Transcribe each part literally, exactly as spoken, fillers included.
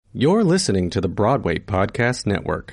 You're listening to the Broadway Podcast Network.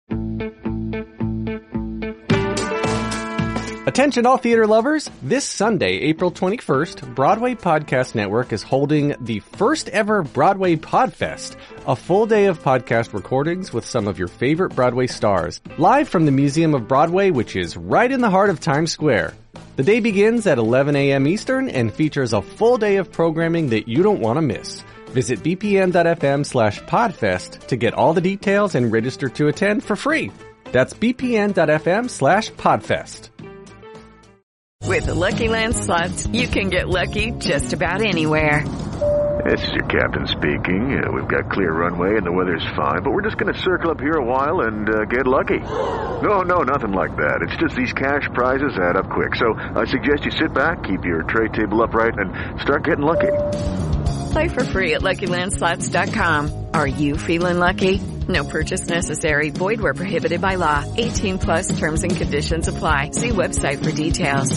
Attention all theater lovers! This Sunday, April twenty-first, Broadway Podcast Network is holding the first ever Broadway Podfest, a full day of podcast recordings with some of your favorite Broadway stars, live from the Museum of Broadway, which is right in the heart of Times Square. The day begins at eleven a.m. Eastern and features a full day of programming that you don't want to miss. Visit bpn.fm slash podfest to get all the details and register to attend for free. That's bpn.fm slash podfest. With the Lucky Land Slots, you can get lucky just about anywhere. This is your captain speaking. Uh, we've got clear runway and the weather's fine, but we're just going to circle up here a while and uh, get lucky. No, no, nothing like that. It's just these cash prizes add up quick. So I suggest you sit back, keep your tray table upright, and start getting lucky. Play for free at lucky land slots dot com. Are you feeling lucky? No purchase necessary. Void where prohibited by law. eighteen plus terms and conditions apply. See website for details.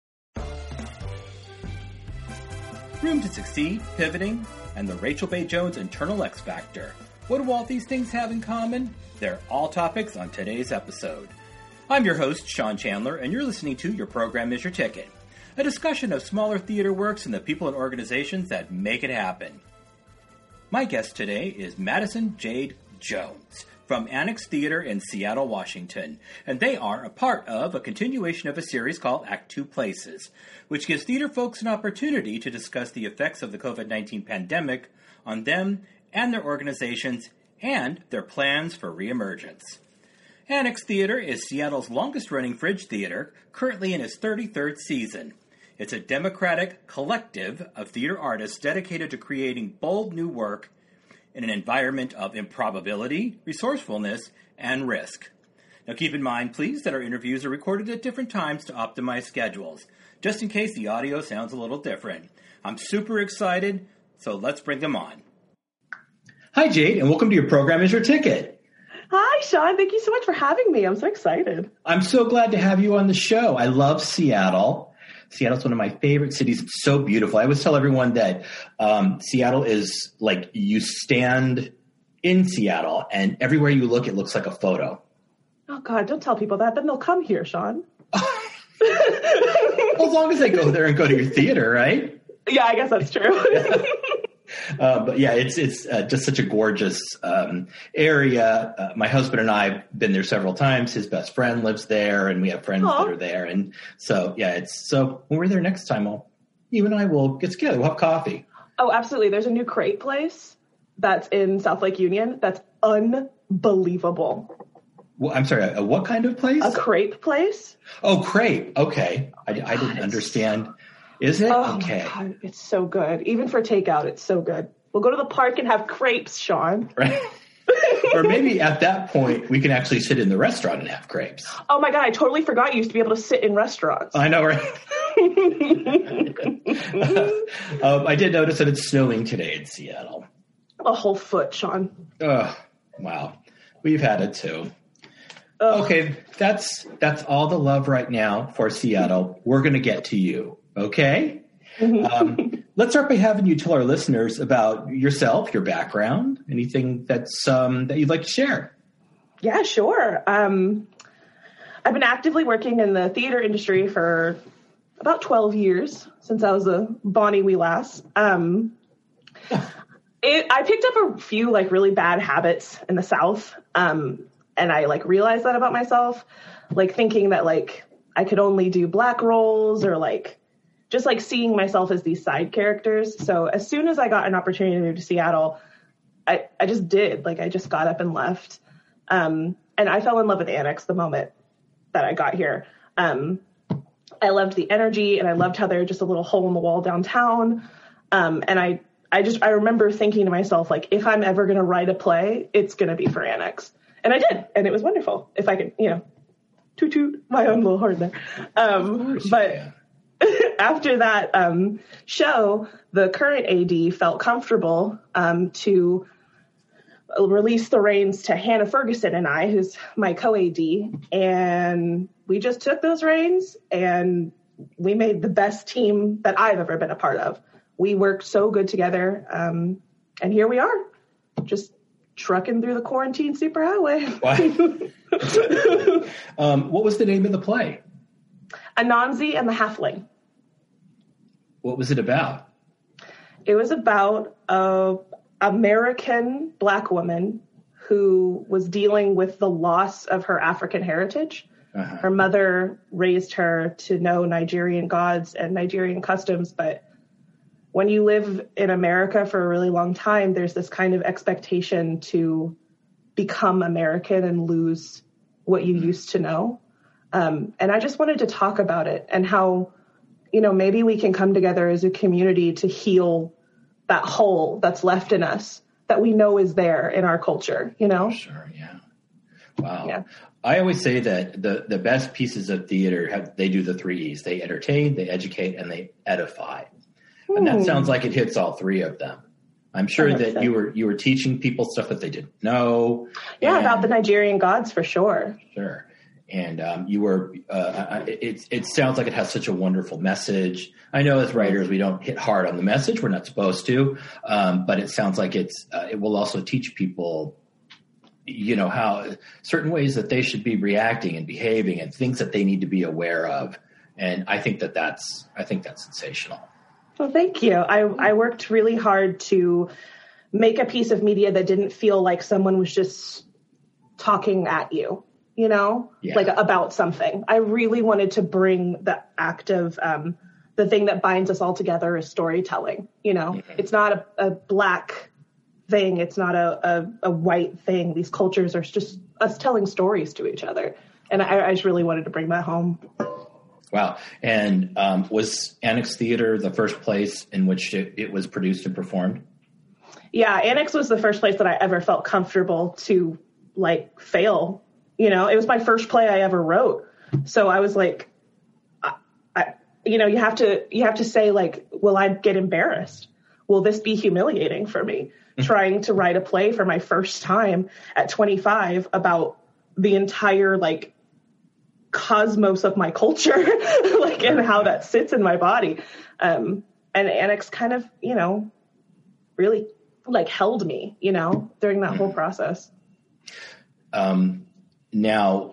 Room to Succeed, Pivoting, and the Rachel Bay Jones Internal X Factor. What do all these things have in common? They're all topics on today's episode. I'm your host, Sean Chandler, and you're listening to Your Program is Your Ticket, a discussion of smaller theater works and the people and organizations that make it happen. My guest today is Madison Jade Jones from Annex Theater in Seattle, Washington, and they are a part of a continuation of a series called Act Two Places, which gives theater folks an opportunity to discuss the effects of the covid nineteen pandemic on them and their organizations and their plans for reemergence. Annex Theater is Seattle's longest-running fringe theater, currently in its thirty-third season. It's a democratic collective of theater artists dedicated to creating bold new work in an environment of improbability, resourcefulness, and risk. Now keep in mind, please, that our interviews are recorded at different times to optimize schedules, just in case the audio sounds a little different. I'm super excited, so let's bring them on. Hi, Jade, and welcome to Your Program is Your Ticket. Hi, Sean. Thank you so much for having me. I'm so excited. I'm so glad to have you on the show. I love Seattle. Seattle's one of my favorite cities. It's so beautiful. I always tell everyone that um, Seattle is like you stand in Seattle and everywhere you look, it looks like a photo. Oh, God, don't tell people that. Then they'll come here, Sean. Well, as long as they go there and go to your theater, right? Yeah, I guess that's true. Uh, but yeah, it's it's uh, just such a gorgeous um, area. Uh, my husband and I have been there several times. His best friend lives there, and we have friends Aww. that are there. And so, yeah, it's so when we're there next time, I'll, you and I will get together. We'll have coffee. Oh, absolutely. There's a new crepe place that's in South Lake Union. That's unbelievable. Well, I'm sorry, a, a what kind of place? A crepe place. Oh, crepe. Okay. I, I didn't understand. Is it? Oh, okay. My God, it's so good. Even for takeout, it's so good. We'll go to the park and have crepes, Sean. Right. Or maybe at that point, we can actually sit in the restaurant and have crepes. Oh, my God. I totally forgot you used to be able to sit in restaurants. I know, right? um, I did notice that it's snowing today in Seattle. A whole foot, Sean. Oh, wow. We've had it, too. Ugh. Okay, that's that's all the love right now for Seattle. We're going to get to you. Okay. Um, let's start by having you tell our listeners about yourself, your background, anything that's um, that you'd like to share. Yeah, sure. Um, I've been actively working in the theater industry for about twelve years, since I was a Bonnie wee lass. Um, it, I picked up a few like really bad habits in the South, um, and I like realized that about myself, like thinking that like I could only do black roles or like just like seeing myself as these side characters. So as soon as I got an opportunity to move to Seattle, I, I just did. Like I just got up and left. Um, and I fell in love with Annex the moment that I got here. Um, I loved the energy and I loved how they were just a little hole in the wall downtown. Um, and I, I just, I remember thinking to myself, like, if I'm ever going to write a play, it's going to be for Annex. And I did. And it was wonderful. If I could, you know, toot toot my own little horn there. Um, but after that um, show, the current A D felt comfortable um, to release the reins to Hannah Ferguson and I, who's my co-A D, and we just took those reins and we made the best team that I've ever been a part of. We worked so good together, um, and here we are, just trucking through the quarantine superhighway. um, what was the name of the play? Anansi and the Halfling. What was it about? It was about a American Black woman who was dealing with the loss of her African heritage. Uh-huh. Her mother raised her to know Nigerian gods and Nigerian customs, but when you live in America for a really long time, there's this kind of expectation to become American and lose what you used to know. Um, and I just wanted to talk about it and how, you know, maybe we can come together as a community to heal that hole that's left in us that we know is there in our culture, you know? Sure, yeah. Wow. Yeah. I always say that the, the best pieces of theater have, they do the three E's. They entertain, they educate, and they edify. And that sounds like it hits all three of them. I'm sure that sense. you were you were teaching people stuff that they didn't know. Yeah, and, about the Nigerian gods for sure. Sure. And um, you were, uh, it, it sounds like it has such a wonderful message. I know as writers, we don't hit hard on the message. We're not supposed to. Um, but it sounds like it's, uh, it will also teach people, you know, how certain ways that they should be reacting and behaving and things that they need to be aware of. And I think that that's, I think that's sensational. Well, thank you. I, I worked really hard to make a piece of media that didn't feel like someone was just talking at you, you know, yeah. like about something. I really wanted to bring the act of um, the thing that binds us all together is storytelling. You know, mm-hmm. It's not a, a black thing. It's not a, a, a white thing. These cultures are just us telling stories to each other. And I, I just really wanted to bring that home. Wow. And um, was Annex Theater the first place in which it, it was produced and performed? Yeah, Annex was the first place that I ever felt comfortable to, like, fail. You know, it was my first play I ever wrote. So I was like, I, I, you know, you have to you have to say, like, will I get embarrassed? Will this be humiliating for me? Trying to write a play for my first time at twenty-five about the entire, like, cosmos of my culture, like, and how that sits in my body. Um, and Annex kind of, you know, really like held me, you know, during that whole process. Um, now,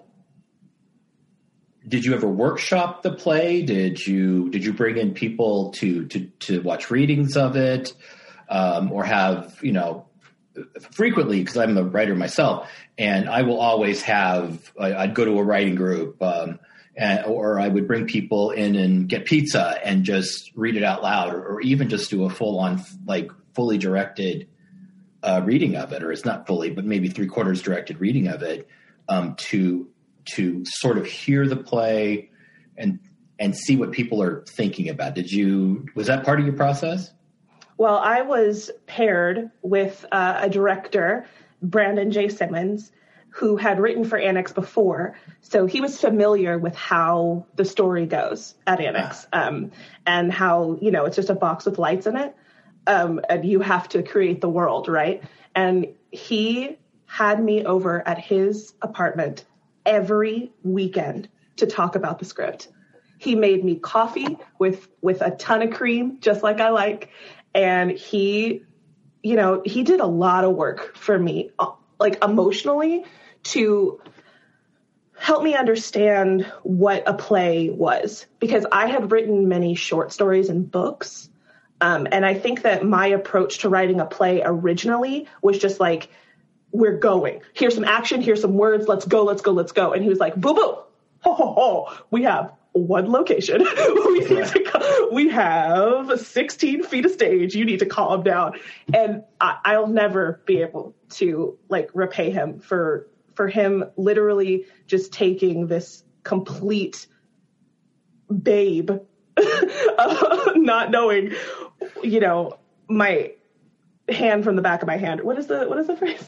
did you ever workshop the play? Did you, did you bring in people to, to, to watch readings of it? Um, or have, you know, frequently, because I'm a writer myself, and I will always have, I'd go to a writing group, um, and, or I would bring people in and get pizza and just read it out loud, or, or even just do a full on, like, fully directed uh, reading of it, or it's not fully, but maybe three quarters directed reading of it, um, to, to sort of hear the play and, and see what people are thinking about. Did you, was that part of your process? Well, I was paired with uh, a director, Brandon J. Simmons, who had written for Annex before. So he was familiar with how the story goes at Annex, um, and how, you know, it's just a box with lights in it. Um, and you have to create the world, right? And he had me over at his apartment every weekend to talk about the script. He made me coffee with, with a ton of cream, just like I like. And he, you know, he did a lot of work for me, like emotionally, to help me understand what a play was. Because I had written many short stories and books. Um, and I think that my approach to writing a play originally was just like, we're going. Here's some action. Here's some words. Let's go, let's go, let's go. And he was like, boo, boo. Ho, ho, ho. We have one location. we need to co- we have sixteen feet of stage. You need to calm down. And I, I'll never be able to, like, repay him for for him literally just taking this complete babe, uh, not knowing, you know, my hand from the back of my hand. What is the what is the phrase?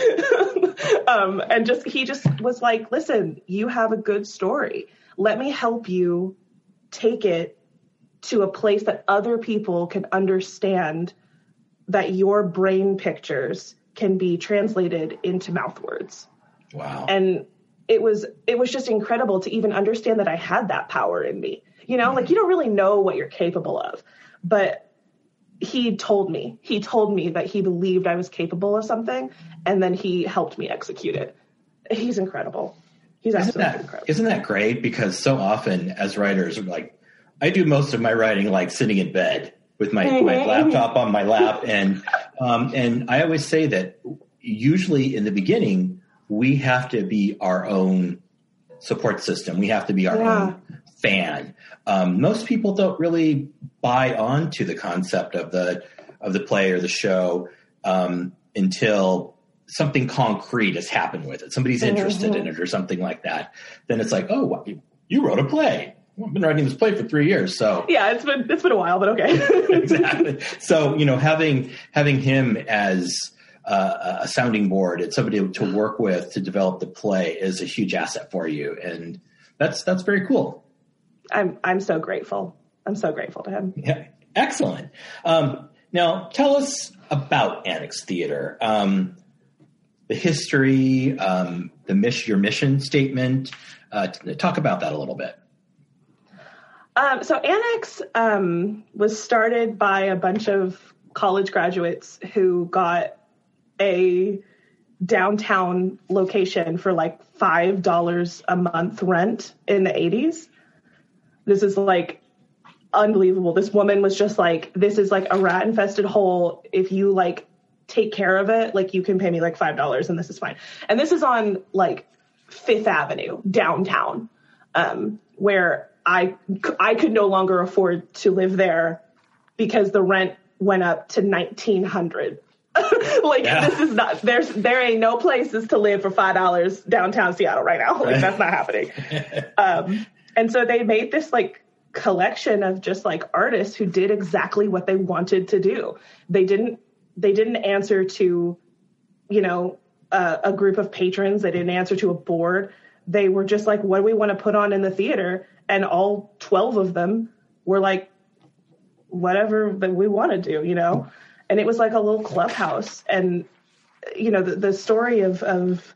um, and just he just was like, listen, you have a good story. Let me help you take it to a place that other people can understand, that your brain pictures can be translated into mouth words. Wow. And it was, it was just incredible to even understand that I had that power in me. You know, mm-hmm. like, you don't really know what you're capable of, but he told me, he told me that he believed I was capable of something, and then he helped me execute it. He's incredible. He's isn't absolutely that, incredible. Isn't that great? Because so often as writers, like I do most of my writing like sitting in bed with my, mm-hmm. my laptop on my lap. And, um, and I always say that usually in the beginning, we have to be our own support system. We have to be our yeah. own fan. Um, most people don't really buy onto the concept of the, of the play or the show, um, until something concrete has happened with it. Somebody's interested mm-hmm. in it or something like that. Then it's like, oh, well, you wrote a play. Well, I've been writing this play for three years. So yeah, it's been, it's been a while, but okay. Exactly. So, you know, having, having him as uh, a sounding board and somebody to work with to develop the play is a huge asset for you. And that's, that's very cool. I'm, I'm so grateful. I'm so grateful to him. Yeah. Excellent. Um, now tell us about Annex Theater. Um, the history, um, the mission, your mission statement, uh, talk about that a little bit. Um, so Annex um, was started by a bunch of college graduates who got a downtown location for like five dollars a month rent in the eighties. This is like unbelievable. This woman was just like, this is like a rat infested hole. If you like take care of it, like you can pay me like five dollars and this is fine. And this is on like Fifth Avenue downtown, um, where I, I could no longer afford to live there because the rent went up to nineteen hundred. Like yeah. This is not, there's, there ain't no places to live for five dollars downtown Seattle right now. Like that's not happening. Um, and so they made this like collection of just like artists who did exactly what they wanted to do. They didn't, they didn't answer to, you know, uh, a group of patrons. They didn't answer to a board. They were just like, what do we want to put on in the theater? And all twelve of them were like, whatever that we want to do, you know? And it was like a little clubhouse. And, you know, the, the story of, of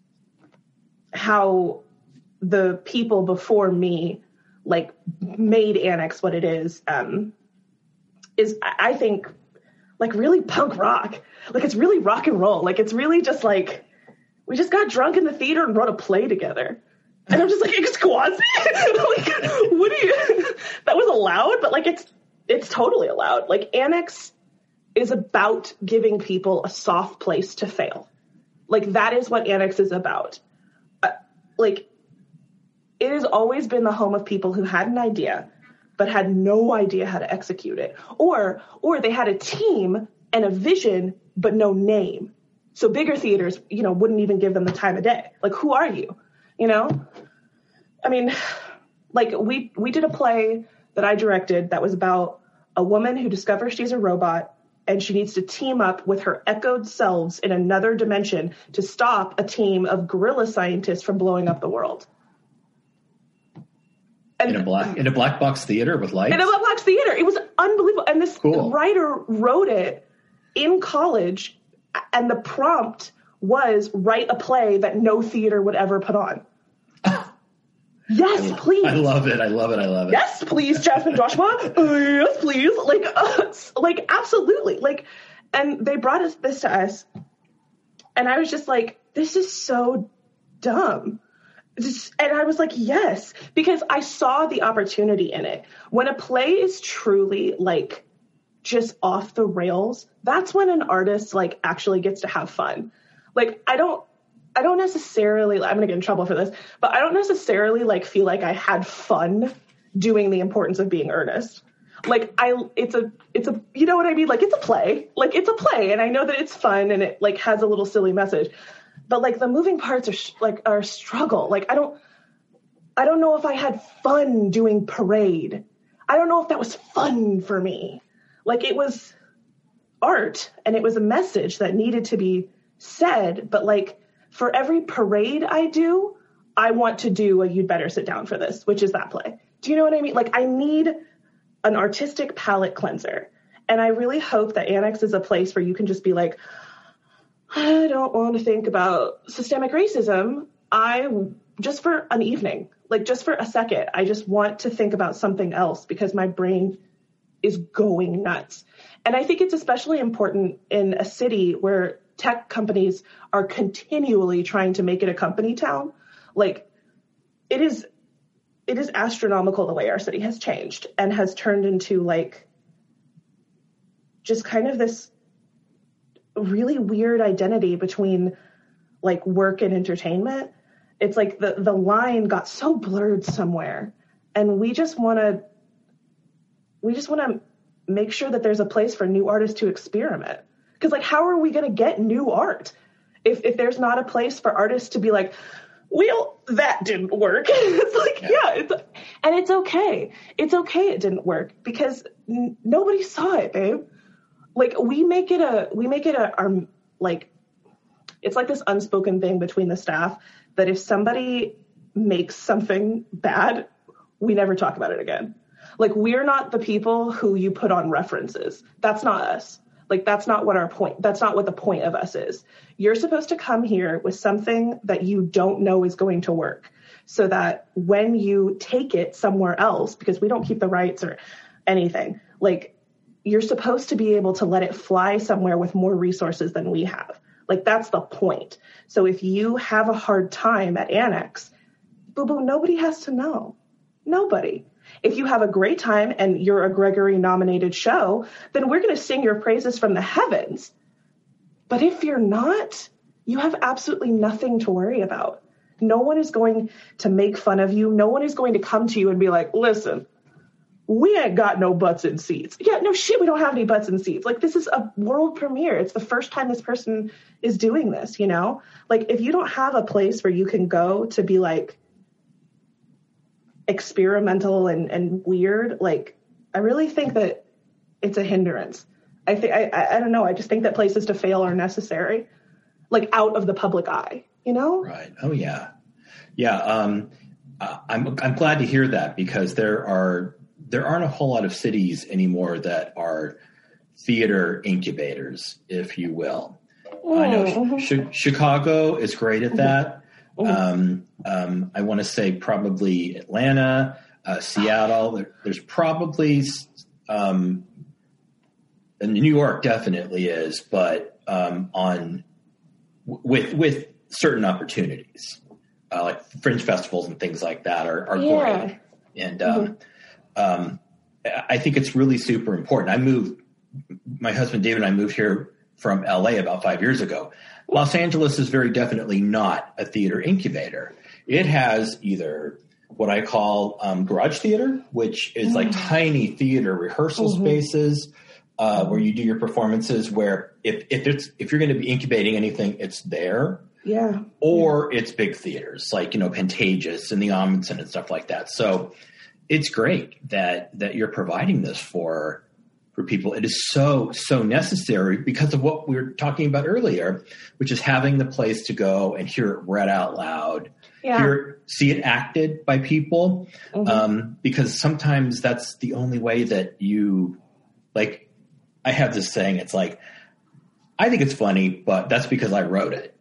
how the people before me, like, made Annex what it is, um, is, I think, like, really punk rock. Like, it's really rock and roll. Like, it's really just like, we just got drunk in the theater and wrote a play together. And I'm just like, Exquasi? Like, what do you, that was allowed, but like, it's, it's totally allowed. Like Annex is about giving people a soft place to fail. Like that is what Annex is about. Uh, like it has always been the home of people who had an idea, but had no idea how to execute it. Or, or they had a team and a vision, but no name. So bigger theaters, you know, wouldn't even give them the time of day. Like, who are you? You know, I mean, like we, we did a play that I directed that was about a woman who discovers she's a robot and she needs to team up with her echoed selves in another dimension to stop a team of guerrilla scientists from blowing up the world. And in a black, in a black box theater with lights? In a black box theater. It was unbelievable. And this cool. writer wrote it in college and the prompt was write a play that no theater would ever put on. Yes, I, please. I love it. I love it. I love it. Yes, please, Jasmine Joshua. Uh, yes, please. Like, uh, like, absolutely. Like, and they brought us this to us, and I was just like, this is so dumb. Just, and I was like, yes, because I saw the opportunity in it. When a play is truly like just off the rails, that's when an artist like actually gets to have fun. Like, I don't, I don't necessarily, I'm going to get in trouble for this, but I don't necessarily like feel like I had fun doing The Importance of Being Earnest. Like I, it's a, it's a, you know what I mean? Like it's a play, like it's a play. And I know that it's fun and it like has a little silly message, but like the moving parts are sh- like are a struggle. Like I don't, I don't know if I had fun doing Parade. I don't know if that was fun for me. Like it was art and it was a message that needed to be said, but like, for every Parade I do, I want to do a You'd Better Sit Down for This, which is that play. Do you know what I mean? Like, I need an artistic palate cleanser. And I really hope that Annex is a place where you can just be like, I don't want to think about systemic racism. I, just for an evening, like just for a second, I just want to think about something else because my brain is going nuts. And I think it's especially important in a city where tech companies are continually trying to make it a company town. Like, it is, it is astronomical the way our city has changed and has turned into like just kind of this really weird identity between like work and entertainment. It's like the, the line got so blurred somewhere, and we just want to, we just want to make sure that there's a place for new artists to experiment. Because like, how are we going to get new art if, if there's not a place for artists to be like, well, that didn't work. It's like, yeah, yeah it's, and it's okay. It's okay it didn't work because n- nobody saw it, babe. Like, we make it a, we make it a, our, like, it's like this unspoken thing between the staff that if somebody makes something bad, we never talk about it again. Like, we're not the people who you put on references. That's not us. Like, that's not what our point, that's not what the point of us is. You're supposed to come here with something that you don't know is going to work so that when you take it somewhere else, because we don't keep the rights or anything, like, you're supposed to be able to let it fly somewhere with more resources than we have. Like, that's the point. So if you have a hard time at Annex, boo-boo, nobody has to know. Nobody. If you have a great time and you're a Gregory-nominated show, then we're going to sing your praises from the heavens. But if you're not, you have absolutely nothing to worry about. No one is going to make fun of you. No one is going to come to you and be like, listen, we ain't got no butts in seats. Yeah, no shit, we don't have any butts in seats. Like, this is a world premiere. It's the first time this person is doing this, you know? Like, if you don't have a place where you can go to be, like, experimental and, and weird, like, I really think that it's a hindrance. I think, I, I, I don't know, I just think that places to fail are necessary, like, out of the public eye, you know? Right. Oh, yeah. Yeah, um, I'm I'm glad to hear that because there are... There aren't a whole lot of cities anymore that are theater incubators, if you will. Oh. I know sh- Chicago is great at that. Oh. Um, um, I want to say probably Atlanta, uh, Seattle. There, there's probably um, and New York definitely is, but um, on with with certain opportunities, uh, like fringe festivals and things like that are, are yeah. great. And um, mm-hmm. Um, I think it's really super important. I moved, my husband David and I moved here from L A about five years ago. Los Angeles is very definitely not a theater incubator. It has either what I call um, garage theater, which is mm. like tiny theater rehearsal mm-hmm. spaces uh, where you do your performances. Where if if it's if you're going to be incubating anything, it's there. Yeah. Or yeah. it's big theaters like you know Pantages and the Amundsen and stuff like that. So. It's great that that you're providing this for for people. It is so, so necessary because of what we were talking about earlier, which is having the place to go and hear it read out loud, yeah. hear, see it acted by people, mm-hmm. um, because sometimes that's the only way that you, like, I have this saying, it's like, I think it's funny, but that's because I wrote it.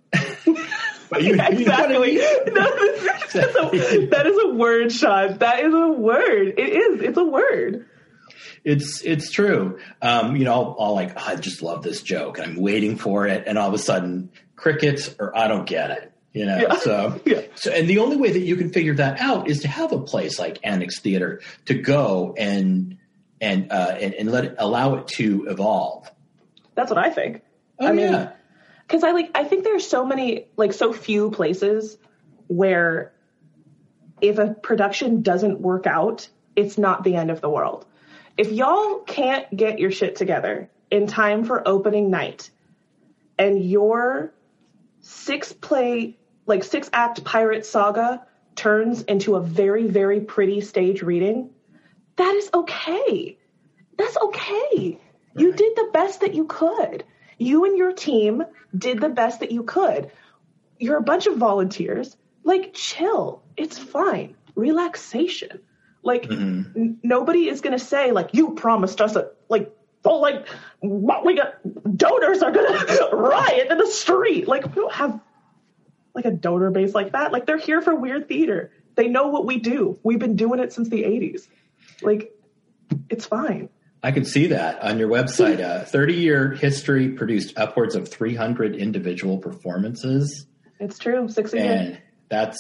But you, yeah, exactly. You know what I mean? That's a, that is a word, Sean. That is a word. It is. It's a word. It's it's true. Um, you know, I'll, I'll like, oh, I just love this joke. I'm waiting for it, and all of a sudden, crickets, or I don't get it. You know, yeah. so yeah. so, and the only way that you can figure that out is to have a place like Annex Theater to go and and uh, and, and let it, allow it to evolve. That's what I think. Oh, I mean, yeah. Because I like, I think there's so many, like, so few places where if a production doesn't work out, it's not the end of the world. If y'all can't get your shit together in time for opening night, and your six play, like six act pirate saga turns into a very, very pretty stage reading, that is okay. That's okay. Right. You did the best that you could. You and your team did the best that you could. You're a bunch of volunteers. Like, chill. It's fine. Relaxation. Like, mm-hmm. n- nobody is going to say, like, you promised us a, like, oh, like, what we got, donors are going to riot in the street. Like, we don't have, like, a donor base like that. Like, they're here for weird theater. They know what we do. We've been doing it since the eighties. Like, it's fine. I could see that on your website. A thirty-year history produced upwards of three hundred individual performances. It's true, six a year. And that's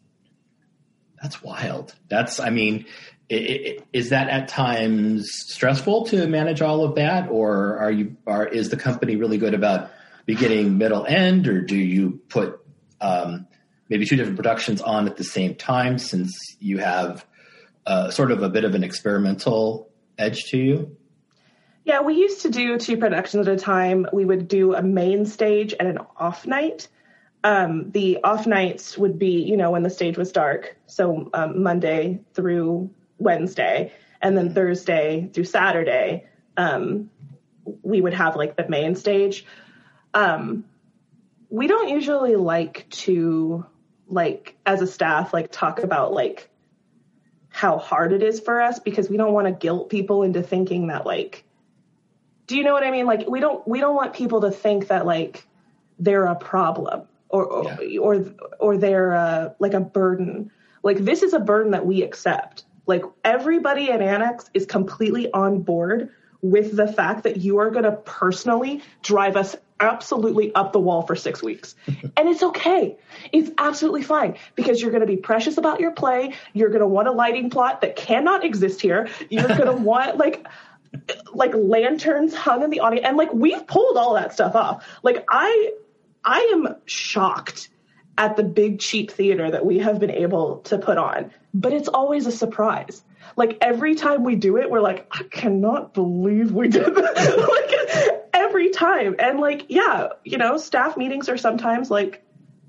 that's wild. That's, I mean, it, it, is that at times stressful to manage all of that, or are you are is the company really good about beginning, middle, end, or do you put um, maybe two different productions on at the same time since you have uh, sort of a bit of an experimental edge to you? Yeah, we used to do two productions at a time. We would do a main stage and an off night. Um, the off nights would be, you know, when the stage was dark. So um, Monday through Wednesday, and then Thursday through Saturday, um, we would have like the main stage. Um, we don't usually like to, like, as a staff, like talk about like how hard it is for us, because we don't want to guilt people into thinking that, like, do you know what I mean? Like, we don't, we don't want people to think that like they're a problem or, or, yeah. or, or they're uh, like a burden. Like, this is a burden that we accept. Like, everybody at Annex is completely on board with the fact that you are going to personally drive us absolutely up the wall for six weeks. And it's okay. It's absolutely fine, because you're going to be precious about your play. You're going to want a lighting plot that cannot exist here. You're going to want like, like lanterns hung in the audience. And like, we've pulled all that stuff off. Like, I, I am shocked at the big cheap theater that we have been able to put on, but it's always a surprise. Like, every time we do it, we're like, I cannot believe we did that. Like, every time. And like, yeah, you know, staff meetings are sometimes like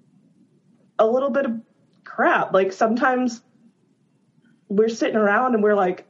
a little bit of crap. Like, sometimes we're sitting around and we're like,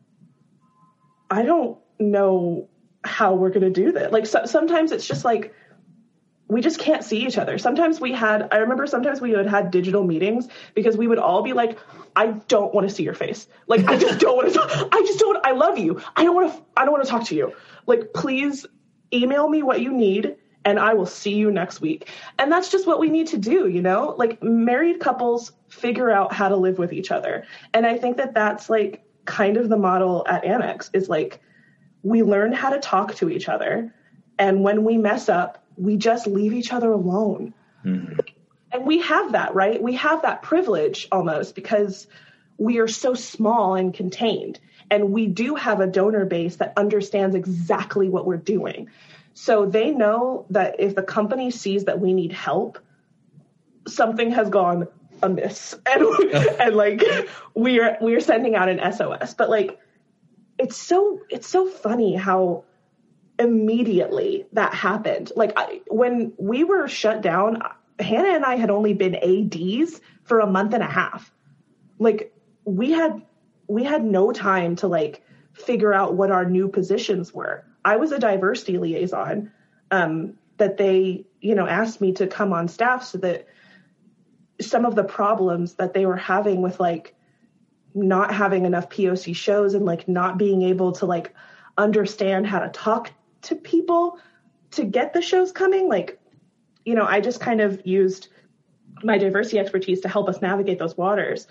I don't know how we're going to do that. Like, so, sometimes it's just like, we just can't see each other. Sometimes we had, I remember sometimes we would had digital meetings because we would all be like, I don't want to see your face. Like, I just don't want to, talk. I just don't, I love you. I don't want to, I don't want to talk to you. Like, please email me what you need and I will see you next week. And that's just what we need to do. You know, like, married couples figure out how to live with each other. And I think that that's like kind of the model at Annex, is like, we learn how to talk to each other. And when we mess up, we just leave each other alone. Mm-hmm. And we have that, right? We have that privilege almost, because we are so small and contained. And we do have a donor base that understands exactly what we're doing. So they know that if the company sees that we need help, something has gone amiss. And, and like, we are, we are sending out an S O S. But like, it's so, it's so funny how immediately that happened. Like, I, when we were shut down, Hannah and I had only been A Ds for a month and a half. Like, we had, we had no time to like figure out what our new positions were. I was a diversity liaison, um, that they, you know, asked me to come on staff so that some of the problems that they were having with like not having enough P O C shows and like not being able to like understand how to talk to people to get the shows coming. Like, you know, I just kind of used my diversity expertise to help us navigate those waters.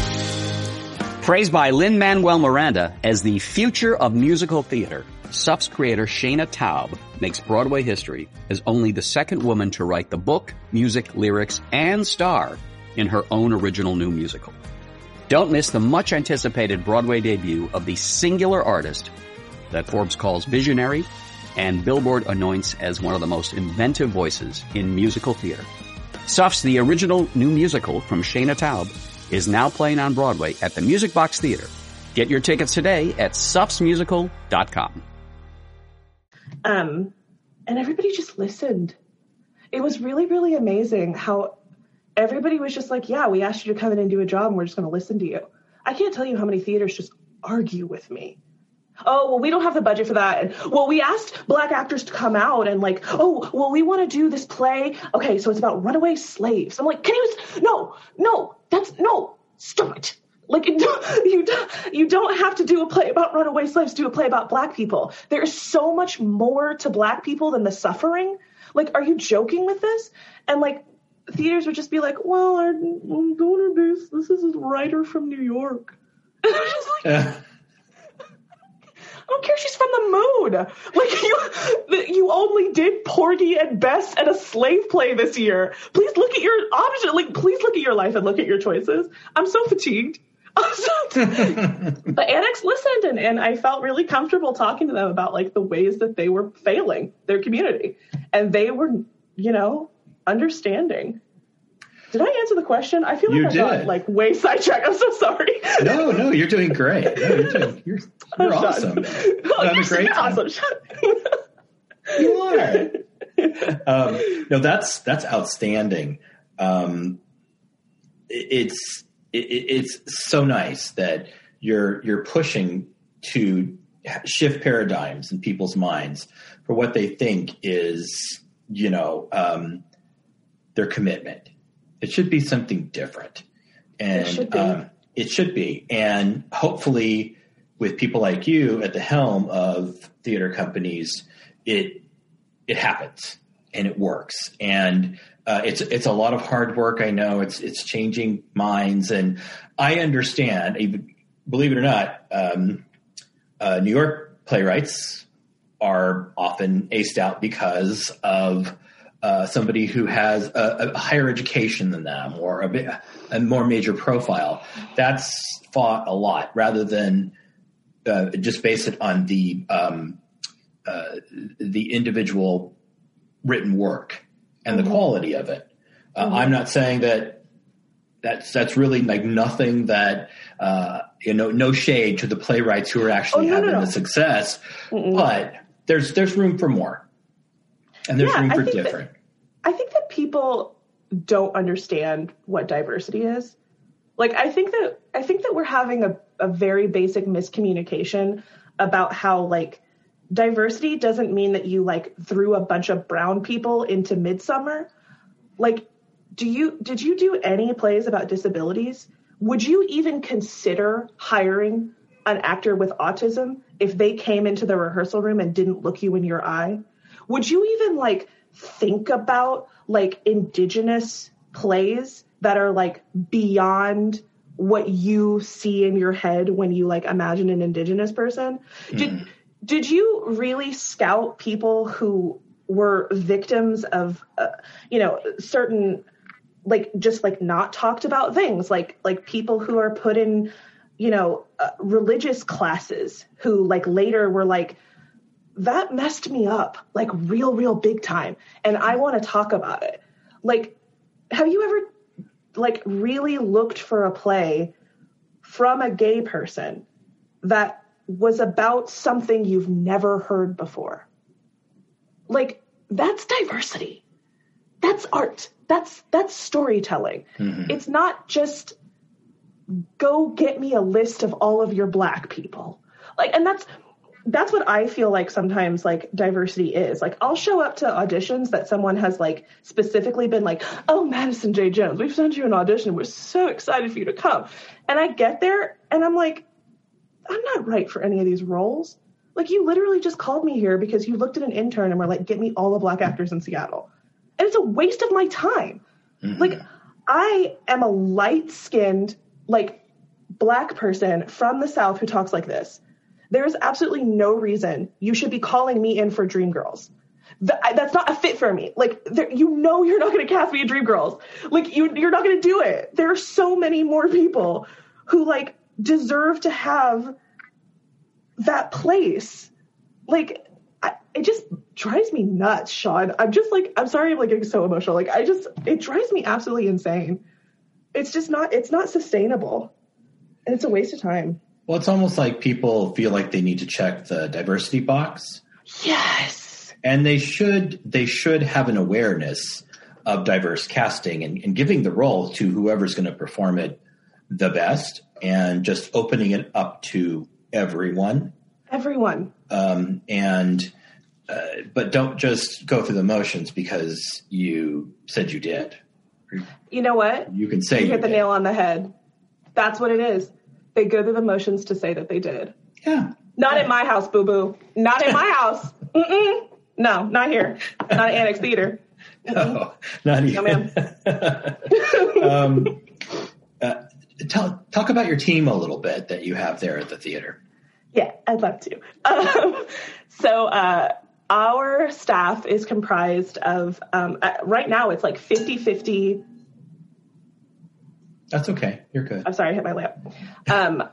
Praised by Lin-Manuel Miranda as the future of musical theater, S U F's creator Shana Taub makes Broadway history as only the second woman to write the book, music, lyrics, and star in her own original new musical. Don't miss the much-anticipated Broadway debut of the singular artist that Forbes calls visionary and Billboard anoints as one of the most inventive voices in musical theater. S U F's The Original New Musical from Shana Taub is now playing on Broadway at the Music Box Theater. Get your tickets today at S U Fs musical dot com. Um, and everybody just listened. It was really, really amazing how everybody was just like, yeah, we asked you to come in and do a job and we're just going to listen to you. I can't tell you how many theaters just argue with me. Oh, well, we don't have the budget for that. And, well, we asked Black actors to come out and like, oh, well, we want to do this play. Okay, so it's about runaway slaves. I'm like, can you, no, no, that's, no, stop it. Like, you don't, you don't have to do a play about runaway slaves, do a play about Black people. There is so much more to Black people than the suffering. Like, are you joking with this? And like, theaters would just be like, well, our donor base, this is a writer from New York. And I'm just like, don't care if she's from the moon. Like, you you only did Porgy and Bess and a slave play this year. Please look at your option. Like, please look at your life and look at your choices. I'm so fatigued. I'm so but Annex listened, and, and I felt really comfortable talking to them about, like, the ways that they were failing their community. And they were, you know, understanding. Did I answer the question? I feel like you I did. got, like, way sidetracked. I'm so sorry. No, no, you're doing great. No, you're doing, you're, you're awesome. Oh, Have you're a great time. awesome. Shut You are. um, no, that's that's outstanding. Um, it, it's it, it's so nice that you're you're pushing to shift paradigms in people's minds for what they think is, you know, um, their commitment. It should be something different, and it should be. Um, it should be, and hopefully, with people like you at the helm of theater companies, it it happens and it works. And uh, it's it's a lot of hard work. I know it's it's changing minds, and I understand. Even, believe it or not, um, uh, New York playwrights are often aced out because of uh, somebody who has a, a higher education than them or a, bit, a more major profile. That's fought a lot rather than uh, just base it on the um, uh, the individual written work and the mm-hmm. quality of it. Uh, mm-hmm. I'm not saying that that's that's really like nothing that uh, you know, no shade to the playwrights who are actually oh, no, having no, no. the success, Mm-mm. but there's there's room for more, and there's yeah, room for I different. That, I think that people don't understand what diversity is. Like, I think that I think that we're having a, a very basic miscommunication about how, like, diversity doesn't mean that you, like, threw a bunch of brown people into Midsummer. Like, do you did you do any plays about disabilities? Would you even consider hiring an actor with autism if they came into the rehearsal room and didn't look you in your eye? Would you even, like, think about, like, Indigenous plays that are, like, beyond what you see in your head when you, like, imagine an Indigenous person? Mm. Did did you really scout people who were victims of, uh, you know, certain, like, just, like, not talked about things, like like people who are put in, you know, uh, religious classes who, like, later were like, that messed me up, like, real, real big time, and I want to talk about it. Like, have you ever, like, really looked for a play from a gay person that was about something you've never heard before? Like, that's diversity. That's art. That's that's storytelling. Mm-hmm. It's not just go get me a list of all of your Black people. Like, and that's that's what I feel like sometimes, like, diversity is. Like, I'll show up to auditions that someone has, like, specifically been like, oh, Madison J. Jones, we've sent you an audition. We're so excited for you to come. And I get there and I'm like, I'm not right for any of these roles. Like, you literally just called me here because you looked at an intern and were like, get me all the Black actors in Seattle. And it's a waste of my time. Mm-hmm. Like, I am a light-skinned, like, Black person from the South who talks like this. There is absolutely no reason you should be calling me in for Dreamgirls. Th- that's not a fit for me. Like, there, you know you're not going to cast me in Dreamgirls. Like, you, you're not going to do it. There are so many more people who, like, deserve to have that place. Like, I, it just drives me nuts, Sean. I'm just, like, I'm sorry I'm, like, getting so emotional. Like, I just, it drives me absolutely insane. It's just not, it's not sustainable. And it's a waste of time. Well, it's almost like people feel like they need to check the diversity box. Yes. And they should they should have an awareness of diverse casting and, and giving the role to whoever's going to perform it the best and just opening it up to everyone. Everyone. Um, and uh, but don't just go through the motions because you said you did. You know what? You can say you you hit the did. nail on the head. That's what it is. They go through the motions to say that they did. Yeah. Not yeah. in my house, boo-boo. Not in my house. Mm-mm. No, not here. Not at Annex Theater. Mm-mm. No, not even. No, ma'am. um, uh, tell, talk about your team a little bit that you have there at the theater. Yeah, I'd love to. Um, so uh, our staff is comprised of, um, uh, right now it's like fifty-fifty. That's okay. You're good. I'm sorry, I hit my lamp. Um,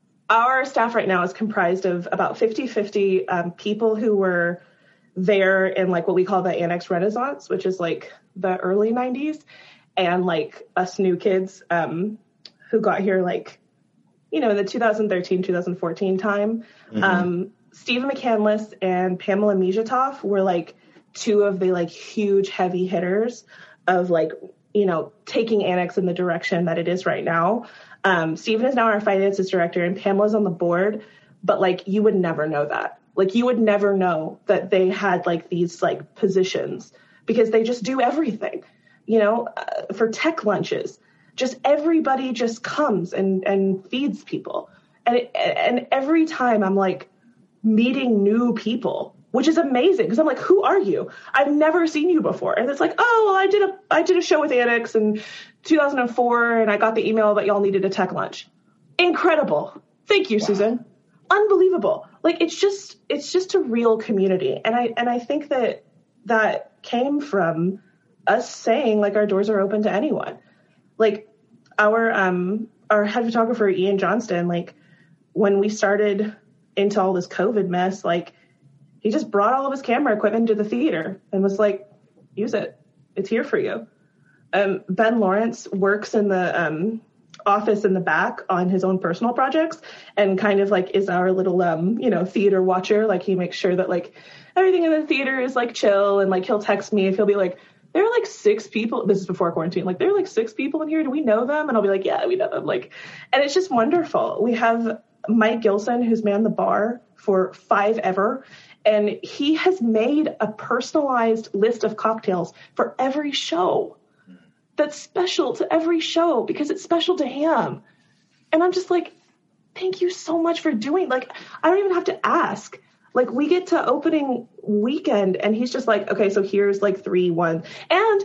our staff right now is comprised of about fifty-fifty um, people who were there in like what we call the Annex Renaissance, which is like the early nineties, and like us new kids um, who got here like, you know, in the two thousand thirteen, two thousand fourteen time. Mm-hmm. Um, Stephen McCandless and Pamela Mijatoff were like two of the like huge heavy hitters of like, you know, taking Annex in the direction that it is right now. Um, Stephen is now our finances director and Pamela's on the board, but like you would never know that. Like you would never know that they had like these like positions because they just do everything, you know, uh, for tech lunches. Just everybody just comes and, and feeds people. And it, and every time I'm like meeting new people, which is amazing because I'm like, who are you? I've never seen you before. And it's like, oh, well, I did a I did a show with Annex in two thousand four and I got the email that y'all needed a tech lunch. Incredible. Thank you, wow. Susan. Unbelievable. Like it's just it's just a real community. And I and I think that that came from us saying like our doors are open to anyone. Like our um our head photographer Ian Johnston, like when we started into all this COVID mess, like he just brought all of his camera equipment to the theater and was like, use it. It's here for you. Um, Ben Lawrence works in the um, office in the back on his own personal projects and kind of like is our little, um, you know, theater watcher. Like he makes sure that like everything in the theater is like chill and like he'll text me if he'll be like, there are like six people. This is before quarantine. Like there are like six people in here. Do we know them? And I'll be like, yeah, we know them. Like, and it's just wonderful. We have Mike Gilson, who's manned the bar for five ever. And he has made a personalized list of cocktails for every show that's special to every show because it's special to him. And I'm just like, thank you so much for doing, like, I don't even have to ask. Like we get to opening weekend and he's just like, okay, so here's like three, one. And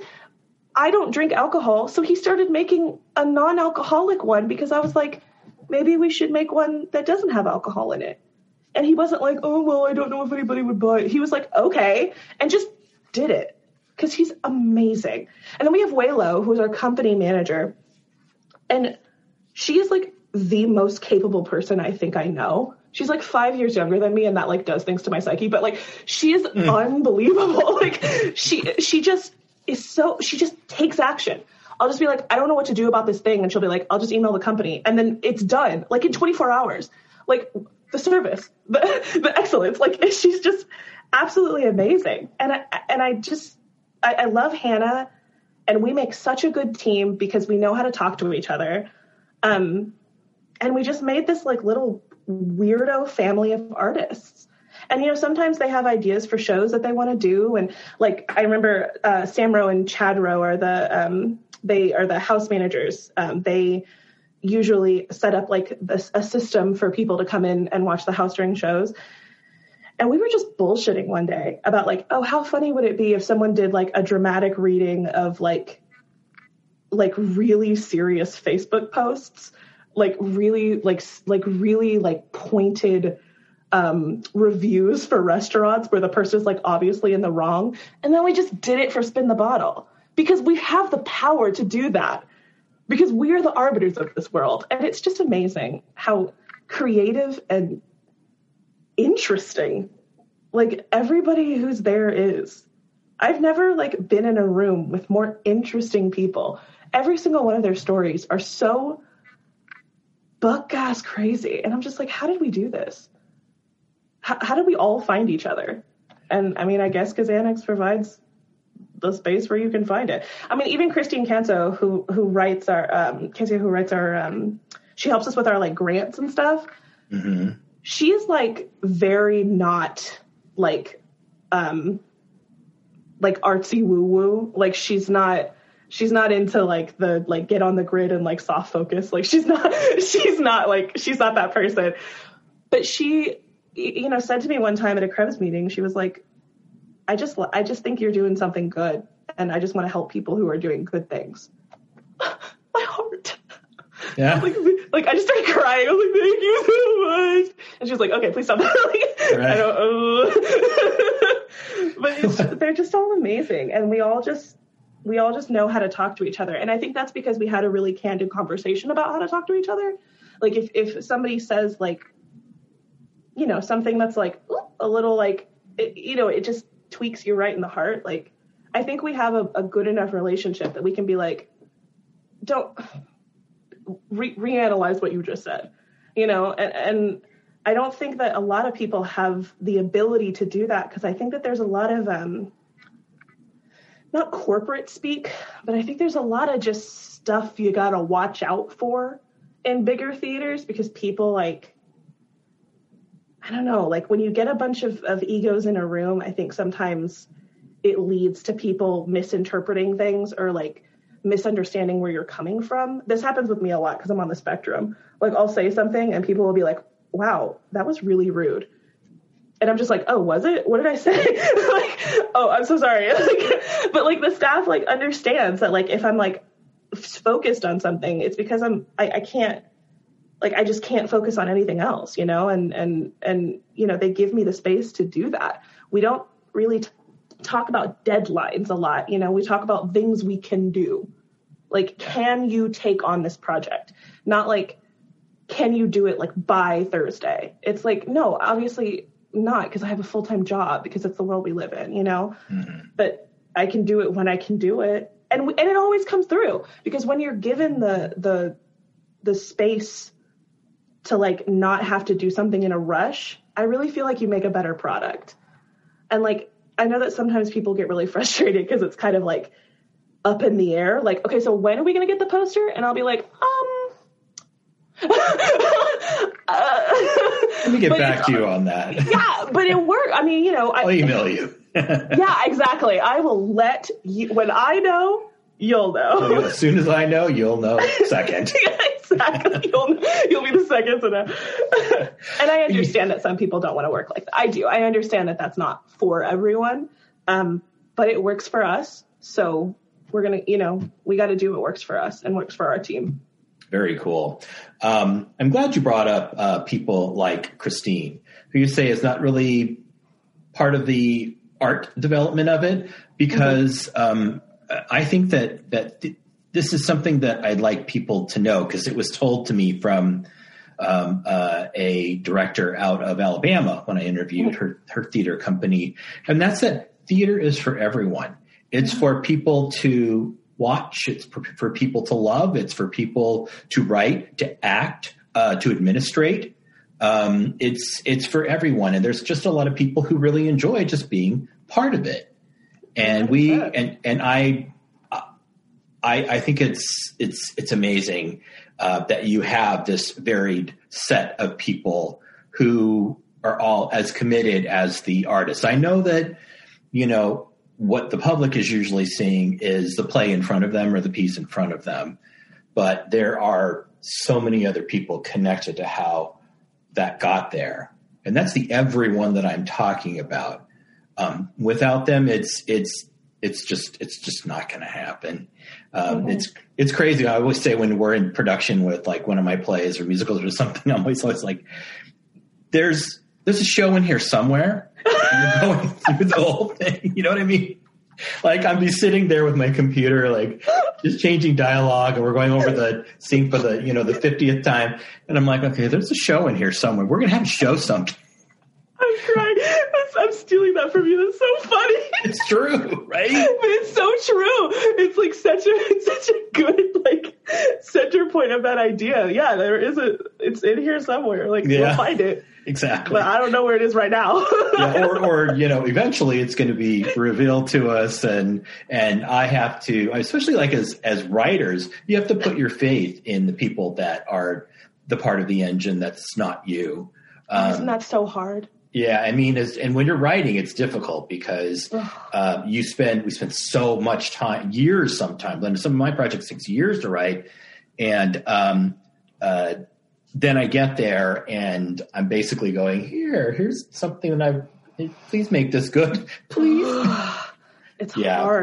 I don't drink alcohol. So he started making a non-alcoholic one because I was like, maybe we should make one that doesn't have alcohol in it. And he wasn't like, oh, well, I don't know if anybody would buy it. He was like, okay, and just did it because he's amazing. And then we have Waylo, who's our company manager. And she is like the most capable person I think I know. She's like five years younger than me, and that like does things to my psyche. But like, she is mm. unbelievable. Like she, she just is so, she just takes action. I'll just be like, I don't know what to do about this thing. And she'll be like, I'll just email the company. And then it's done like in twenty-four hours, like the service, the, the excellence, like she's just absolutely amazing. And I, and I just, I, I love Hannah and we make such a good team because we know how to talk to each other. Um, and we just made this like little weirdo family of artists. And, you know, sometimes they have ideas for shows that they want to do. And like, I remember uh, Sam Rowe and Chad Rowe are the, um, they are the house managers. Um, they usually set up like this, a system for people to come in and watch the house during shows. And we were just bullshitting one day about like, oh, how funny would it be if someone did like a dramatic reading of like, like really serious Facebook posts, like really, like, like really like pointed um, reviews for restaurants where the person's like obviously in the wrong. And then we just did it for Spin the Bottle because we have the power to do that because we are the arbiters of this world. And it's just amazing how creative and interesting, like everybody who's there is. I've never like been in a room with more interesting people. Every single one of their stories are so buck-ass crazy. And I'm just like, how did we do this? How, how did we all find each other? And I mean, I guess because Annex provides the space where you can find it. I mean, even Christine Canso, who who writes our, um, Canso, who writes our, um, she helps us with our like grants and stuff. Mm-hmm. She is like very not like, um, like artsy woo woo. Like she's not, she's not into like the, like get on the grid and like soft focus. Like she's not, she's not like, she's not that person. But she, you know, said to me one time at a Krebs meeting, she was like, I just, I just think you're doing something good. And I just want to help people who are doing good things. My heart. Yeah. like, like, I just started crying. I was like, thank you so much. And she was like, okay, please stop. like, right. I don't, uh. But it's just, they're just all amazing. And we all just, we all just know how to talk to each other. And I think that's because we had a really candid conversation about how to talk to each other. Like if, if somebody says like, you know, something that's like a little like, it, you know, it just tweaks you right in the heart. Like, I think we have a, a good enough relationship that we can be like, don't re- reanalyze what you just said, you know, and, and I don't think that a lot of people have the ability to do that because I think that there's a lot of, um, not corporate speak, but I think there's a lot of just stuff you got to watch out for in bigger theaters because people like, I don't know, like when you get a bunch of, of egos in a room, I think sometimes it leads to people misinterpreting things or like misunderstanding where you're coming from. This happens with me a lot because I'm on the spectrum. Like I'll say something and people will be like, wow, that was really rude. And I'm just like, oh, was it? What did I say? like, oh, I'm so sorry. like, but like the staff like understands that like if I'm like focused on something, it's because I'm I, I can't like I just can't focus on anything else, you know. And and and you know they give me the space to do that. We don't really t- talk about deadlines a lot, you know. We talk about things we can do, like can you take on this project? Not like can you do it like by Thursday? It's like no, obviously. Not because I have a full-time job because it's the world we live in, you know, mm-hmm. But I can do it when I can do it. And, and it always comes through because when you're given the, the, the space to like not have to do something in a rush, I really feel like you make a better product. And like, I know that sometimes people get really frustrated because it's kind of like up in the air. Like, okay, so when are we going to get the poster? And I'll be like, um, uh, let me get back to you on that. Yeah, but it worked. I mean, you know. I, I'll email you. Yeah, exactly. I will let you, when I know, you'll know. As soon as I know, you'll know second. Yeah, exactly. You'll, you'll be the second to know. And I understand that some people don't want to work like that. I do. I understand that that's not for everyone, um, but it works for us. So we're going to, you know, we got to do what works for us and works for our team. Very cool. Um, I'm glad you brought up uh, people like Christine, who you say is not really part of the art development of it, because mm-hmm. um, I think that that th- this is something that I'd like people to know, because it was told to me from um, uh, a director out of Alabama when I interviewed mm-hmm. her her theater company, and that's that theater is for everyone. It's mm-hmm. for people to watch. It's for, for people to love. It's for people to write, to act, uh, to administrate. Um, it's it's for everyone, and there's just a lot of people who really enjoy just being part of it. And we and and I, I I think it's it's it's amazing uh, that you have this varied set of people who are all as committed as the artists. I know that you know. What the public is usually seeing is the play in front of them or the piece in front of them. But there are so many other people connected to how that got there. And that's the everyone that I'm talking about. Um, without them, it's, it's, it's just, it's just not going to happen. Um, mm-hmm. It's, it's crazy. I always say when we're in production with like one of my plays or musicals or something, I'm always, always like, there's, there's a show in here somewhere. You're going through the whole thing. You know what I mean? Like I'd be sitting there with my computer, like just changing dialogue, and we're going over the scene for the, you know, the fiftieth time. And I'm like, okay, there's a show in here somewhere. We're going to have to show something. I'm crying. I'm stealing that from you. That's so funny. It's true, right? But it's so true. It's like such a, it's such a good like center point of that idea. Yeah, there is a, it's in here somewhere. Like yeah, we'll find it. Exactly. But I don't know where it is right now. Yeah, or, or, you know, eventually it's going to be revealed to us, and, and I have to, especially like as, as writers, you have to put your faith in the people that are the part of the engine that's not you. Um, Isn't that so hard? Yeah, I mean, as, and when you're writing, it's difficult because uh, you spend we spend so much time, years sometimes. And some of my projects takes years to write, and um, uh, then I get there and I'm basically going, here, here's something that I please make this good, please. It's yeah. hard.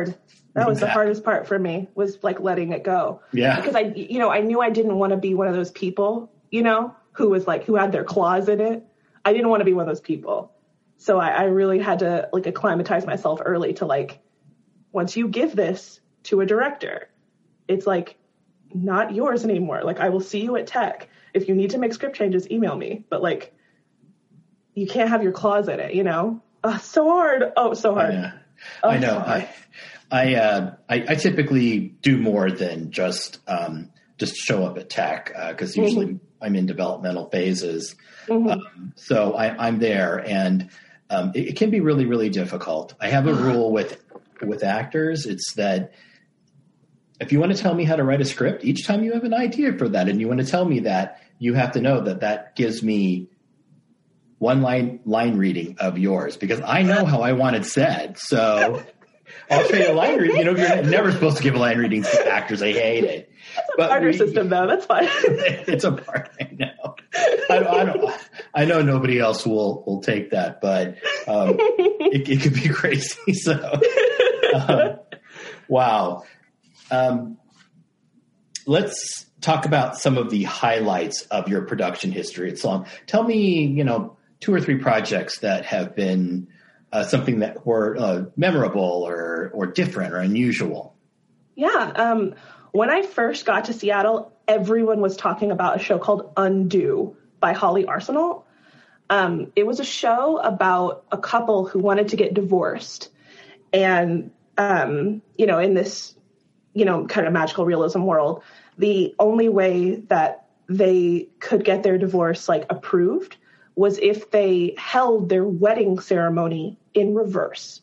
That was exactly. the hardest part for me, was like letting it go. Yeah. Because I, you know, I knew I didn't want to be one of those people, you know, who was like, who had their claws in it. I didn't want to be one of those people. So I, I really had to like acclimatize myself early to like, once you give this to a director, it's like not yours anymore. Like, I will see you at tech. If you need to make script changes, email me. But like, you can't have your claws in it, you know? Oh, so hard. Oh, so hard. I know. Oh, I know. so hard. I, I, uh, I, I typically do more than just, um, just show up at tech, uh, cause usually mm-hmm. I'm in developmental phases. Mm-hmm. Um, so I, I'm there, and, um, it, it can be really, really difficult. I have a rule with, with actors. It's that if you want to tell me how to write a script, each time you have an idea for that and you want to tell me that, you have to know that that gives me one line line reading of yours, because I know how I want it said. So I'll show you a line reading. You know, you're never supposed to give a line reading to actors. I hate it. That's a barter we, system, though. That's fine. It's a part. I know. I, I don't. I know nobody else will will take that, but um, it, it could be crazy. So, um, wow. Um, let's talk about some of the highlights of your production history at Song. Tell me, you know, two or three projects that have been uh, something that were uh, memorable or or different or unusual. Yeah. Um, when I first got to Seattle, everyone was talking about a show called Undo by Holly Arsenal. Um, it was a show about a couple who wanted to get divorced. And, um, you know, in this, you know, kind of magical realism world, the only way that they could get their divorce like approved was if they held their wedding ceremony in reverse.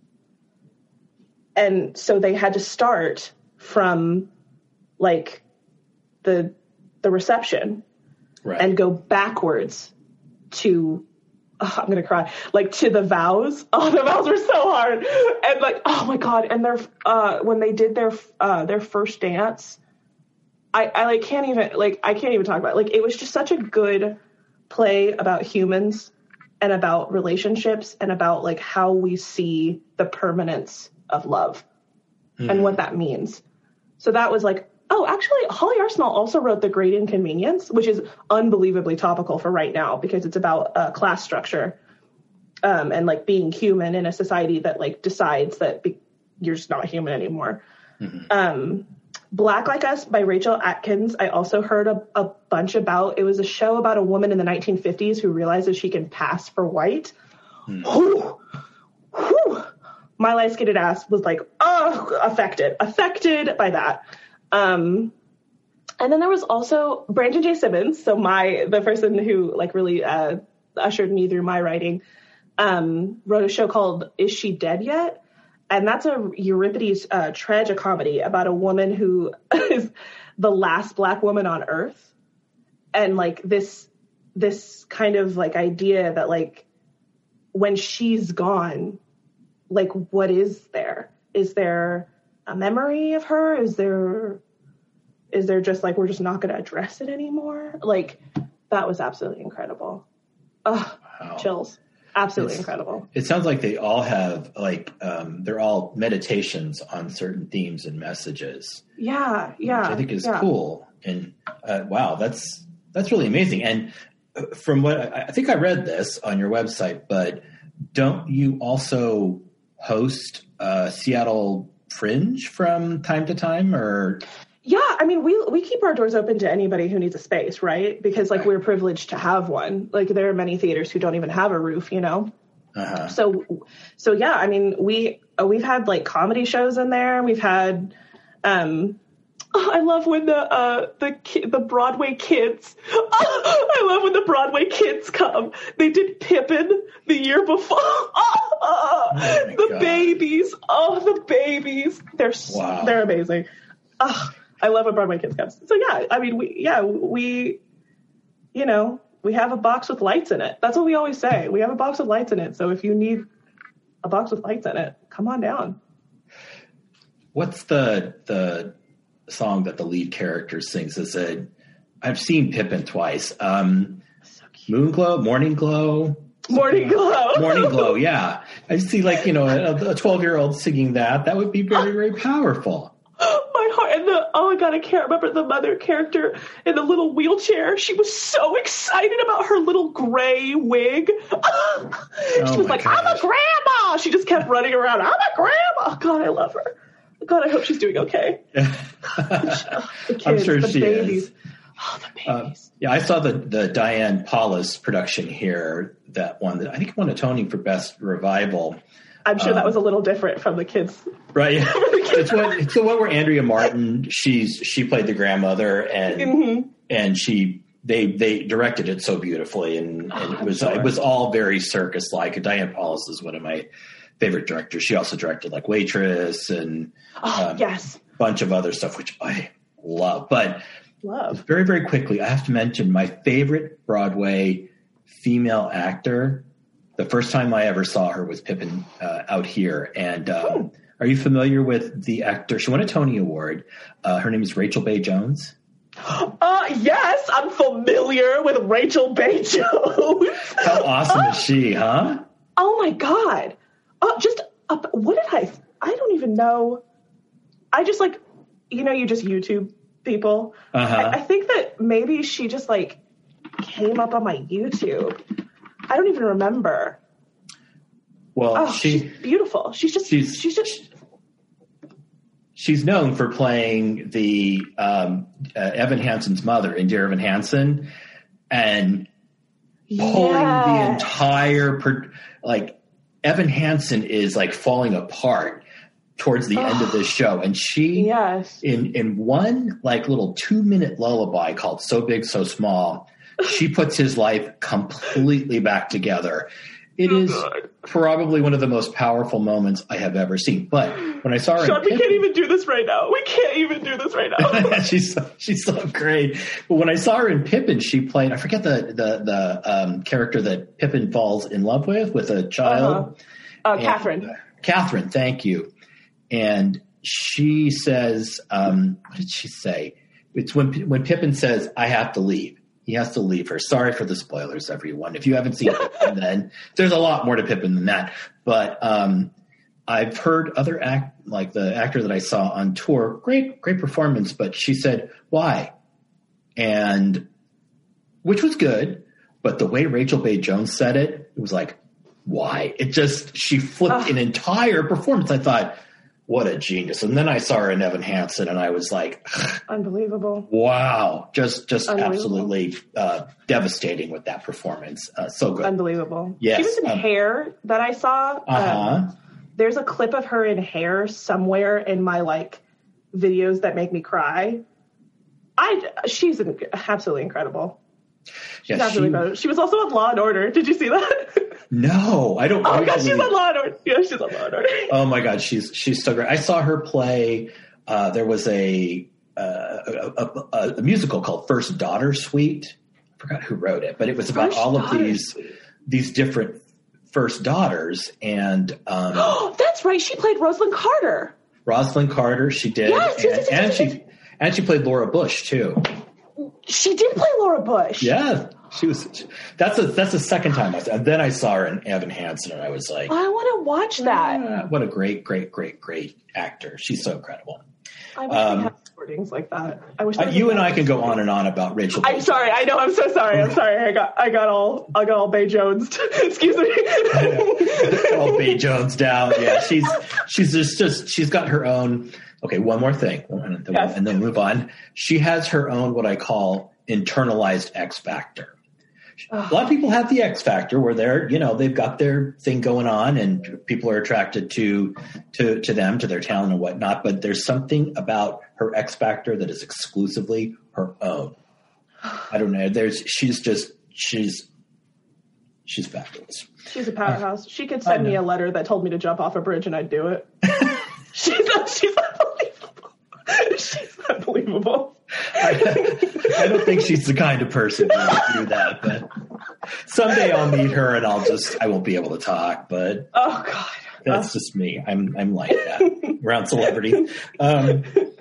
And so they had to start from like the the reception right. and go backwards to oh, I'm gonna cry like to the vows. Oh, the vows were so hard, and like oh my god, and their uh, when they did their uh, their first dance, I, I like can't even like I can't even talk about it. Like it was just such a good play about humans and about relationships and about like how we see the permanence of love mm. and what that means. So that was like, oh, actually, Holly Arsenal also wrote The Great Inconvenience, which is unbelievably topical for right now because it's about uh, class structure um, and like being human in a society that like decides that be- you're just not human anymore. Mm-hmm. Um, Black Like Us by Rachel Atkins, I also heard a, a bunch about. It was a show about a woman in the nineteen fifties who realizes she can pass for white. Mm. Whew, whew. My light-skinned ass was like, oh, affected, affected by that. Um, and then there was also Brandon J. Simmons. So my, the person who like really uh, ushered me through my writing, um, wrote a show called Is She Dead Yet? And that's a Euripides uh, tragicomedy about a woman who is the last Black woman on Earth. And like this, this kind of like idea that like when she's gone, like what is there? Is there a memory of her? Is there, is there just like, we're just not going to address it anymore? Like that was absolutely incredible. Oh, wow. Chills. Absolutely it's, incredible. It sounds like they all have like, um, they're all meditations on certain themes and messages. Yeah. Yeah. Which I think is yeah. cool. And uh, wow, that's, that's really amazing. And from what I, I think I read this on your website, but don't you also host uh, Seattle Fringe from time to time or? Yeah, I mean, we we keep our doors open to anybody who needs a space, right? Because, like, we're privileged to have one. Like, there are many theaters who don't even have a roof, you know? Uh-huh. So, so yeah, I mean, we, we've had, like, comedy shows in there. We've had, um, oh, I love when the, uh, the, ki- the Broadway kids, oh, I love when the Broadway kids come. They did Pippin the year before. Oh, oh, the God. babies. Oh, the babies. They're, wow. they're amazing. Oh, I love when Broadway kids come. So yeah, I mean, we, yeah, we, you know, we have a box with lights in it. That's what we always say. We have a box with lights in it. So if you need a box with lights in it, come on down. What's the, the song that the lead character sings? Is it, I've seen Pippin twice. Um, so Moon Glow, Morning Glow. Morning Glow. Morning Glow, yeah. I see, like, you know, a twelve-year-old singing that. That would be very, very powerful. My heart, and the, oh my God, I can't remember the mother character in the little wheelchair. She was so excited about her little gray wig. she oh was like, gosh. I'm a grandma. She just kept running around. I'm a grandma. God, I love her. God, I hope she's doing okay. the kids, I'm sure the she babies. is. Oh, the babies. Uh, yeah, I saw the, the Diane Paulus production here, that one that I think won a Tony for Best Revival. I'm sure um, that was a little different from the kids. Right. Yeah. it's, one, it's the one where Andrea Martin, she's she played the grandmother, and mm-hmm. and she they they directed it so beautifully, and, and oh, it was sure. it was all very circus like. Diane Paulus is one of my favorite directors. She also directed like Waitress and oh, um, yes. a bunch of other stuff, which I love. But love very, very quickly, I have to mention my favorite Broadway female actor. The first time I ever saw her was Pippin uh, Out Here. And um, oh. Are you familiar with the actor? She won a Tony Award. Uh, her name is Rachel Bay Jones. Uh, yes, I'm familiar with Rachel Bay Jones. How awesome is she, huh? Oh, my God. Uh, just, uh, what did I, I don't even know. I just like, you know, you just YouTube people. Uh-huh. I, I think that maybe she just like came up on my YouTube. I don't even remember. Well, oh, she, she's beautiful. She's just, she's, she's just, she's known for playing the um, uh, Evan Hansen's mother in Dear Evan Hansen, and pulling yes. the entire, per, like, Evan Hansen is like falling apart towards the oh, end of this show. And she, yes. in, in one like little two minute lullaby called So Big, So Small, she puts his life completely back together. It oh, is God. probably one of the most powerful moments I have ever seen. But when I saw her, Sean, in we Pippin, can't even do this right now. We can't even do this right now. she's so, she's so great. But when I saw her in Pippin, she played, I forget the the the um, character that Pippin falls in love with, with a child. Uh-huh. Uh, Catherine. Uh, Catherine, thank you. And she says, um, what did she say? It's when when Pippin says, I have to leave. He has to leave her. Sorry for the spoilers, everyone. If you haven't seen Pippin, then there's a lot more to Pippin than that. But um, I've heard other act, like the actor that I saw on tour, great, great performance. But she said, why? And which was good. But the way Rachel Bay Jones said it, it was like, why? It just, she flipped uh, an entire performance. I thought, what a genius. And then I saw her in Evan Hansen, and I was like, unbelievable. Wow. Just, just absolutely uh, devastating with that performance. Uh, so good. Unbelievable. Yes. She was in um, Hair that I saw. Uh-huh. Um, there's a clip of her in Hair somewhere in my like videos that make me cry. I, she's an, absolutely incredible. She's yeah, absolutely she, incredible. She was also on Law and Order. Did you see that? No, I don't. Oh my God, she's on Law and Order. Yeah, she's on Law and Order. Oh my God, she's she's so great. I saw her play. Uh, there was a, uh, a, a a musical called First Daughter Suite. I forgot who wrote it, but it was about First all of Daughter these Suite. these different first daughters. And um, oh, that's right. She played Rosalind Carter. Rosalind Carter, she did, yes, and, yes, yes, and yes, she yes. and she played Laura Bush too. She did play Laura Bush. Yeah. She was. That's a. That's the second time I saw. And then I saw her in Evan Hansen, and I was like, I want to watch that. Ah, what a great, great, great, great actor! She's so incredible. I wish um, we had recordings like that. I wish uh, you and I can go on and on about Rachel. I'm sorry. I know. I'm so sorry. I'm sorry. I got. I got all. I got all Bay Jones. Excuse me. All Bay Jones down. Yeah, she's. She's just. Just. She's got her own. Okay, one more thing, and then, yes. and then move on. She has her own what I call internalized X factor. A lot of people have the X factor where they're, you know, they've got their thing going on and people are attracted to, to, to them, to their talent and whatnot. But there's something about her X factor that is exclusively her own. I don't know. There's, she's just, she's, she's fabulous. She's a powerhouse. She could send me a letter that told me to jump off a bridge and I'd do it. she's, she's unbelievable. She's unbelievable. I, I don't think she's the kind of person who would do that, but someday I'll meet her and I'll just, I won't be able to talk, but oh God, that's just me. I'm, I'm like that around celebrities. Um,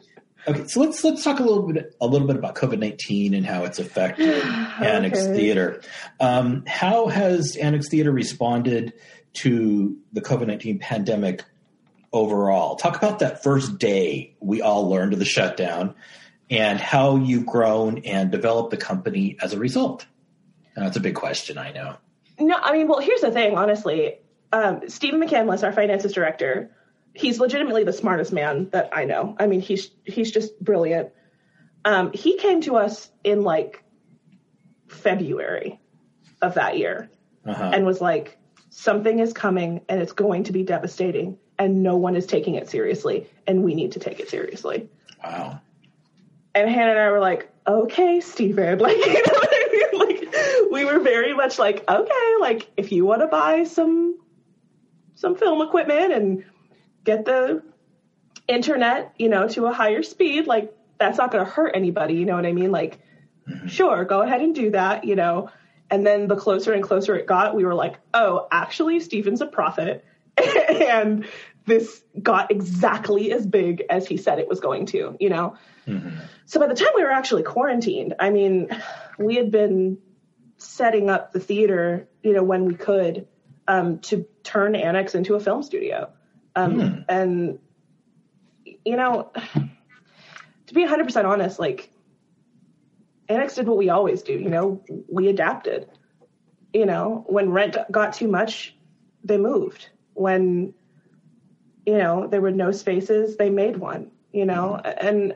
Okay, so let's let's talk a little bit a little bit about COVID nineteen and how it's affected Annex Okay. Theater. Um, how has Annex Theater responded to the COVID nineteen pandemic overall? Talk about that first day we all learned of the shutdown and how you've grown and developed the company as a result. Now, that's a big question, I know. No, I mean, well, here's the thing, honestly. Um, Stephen McCandless, our finances director, he's legitimately the smartest man that I know. I mean, he's he's just brilliant. Um, he came to us in like February of that year Uh-huh. and was like, something is coming and it's going to be devastating and no one is taking it seriously and we need to take it seriously. Wow. And Hannah and I were like, okay, Stephen, like, you know what I mean? Like, we were very much like, okay, like if you want to buy some some film equipment and get the internet, you know, to a higher speed, like that's not going to hurt anybody. You know what I mean? Like, mm-hmm. Sure, go ahead and do that, you know. And then the closer and closer it got, we were like, oh, actually, Stephen's a prophet. And this got exactly as big as he said it was going to, you know. Mm-hmm. So by the time we were actually quarantined, I mean, we had been setting up the theater, you know, when we could, um, to turn Annex into a film studio. Um, mm. And, you know, to be one hundred percent honest, like, Annex did what we always do, you know, we adapted. You know, when rent got too much, they moved. When, you know, there were no spaces, they made one, you know. Mm. And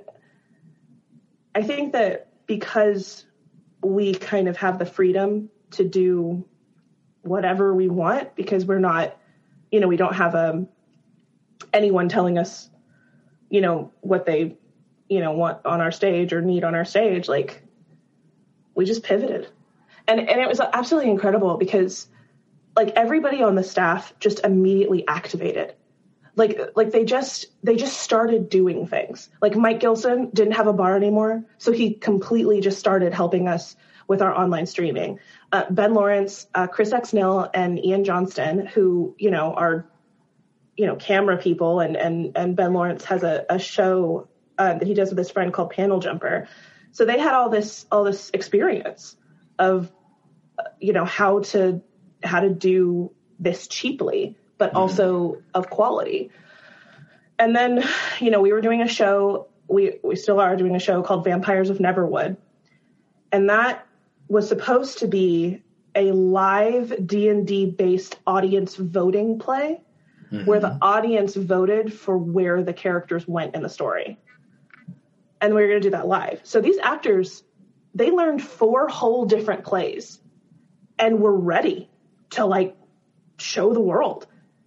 I think that because we kind of have the freedom to do whatever we want, because we're not, you know, we don't have a, anyone telling us, you know, what they, you know, want on our stage or need on our stage, like, we just pivoted. And and it was absolutely incredible because, like, everybody on the staff just immediately activated. Like, like they just, they just started doing things. Like Mike Gilson didn't have a bar anymore, so he completely just started helping us with our online streaming. Uh, Ben Lawrence, uh, Chris Exnell, and Ian Johnston, who, you know, are, you know, camera people, and and and Ben Lawrence has a, a show uh, that he does with his friend called Panel Jumper. So they had all this all this experience of, you know, how to how to do this cheaply, but mm-hmm. also of quality. And then, you know, we were doing a show, we, we still are doing a show called Vampires of Neverwood. And that was supposed to be a live D and D based audience voting play mm-hmm. where the audience voted for where the characters went in the story. And we were going to do that live. So these actors, they learned four whole different plays and were ready to, like, show the world.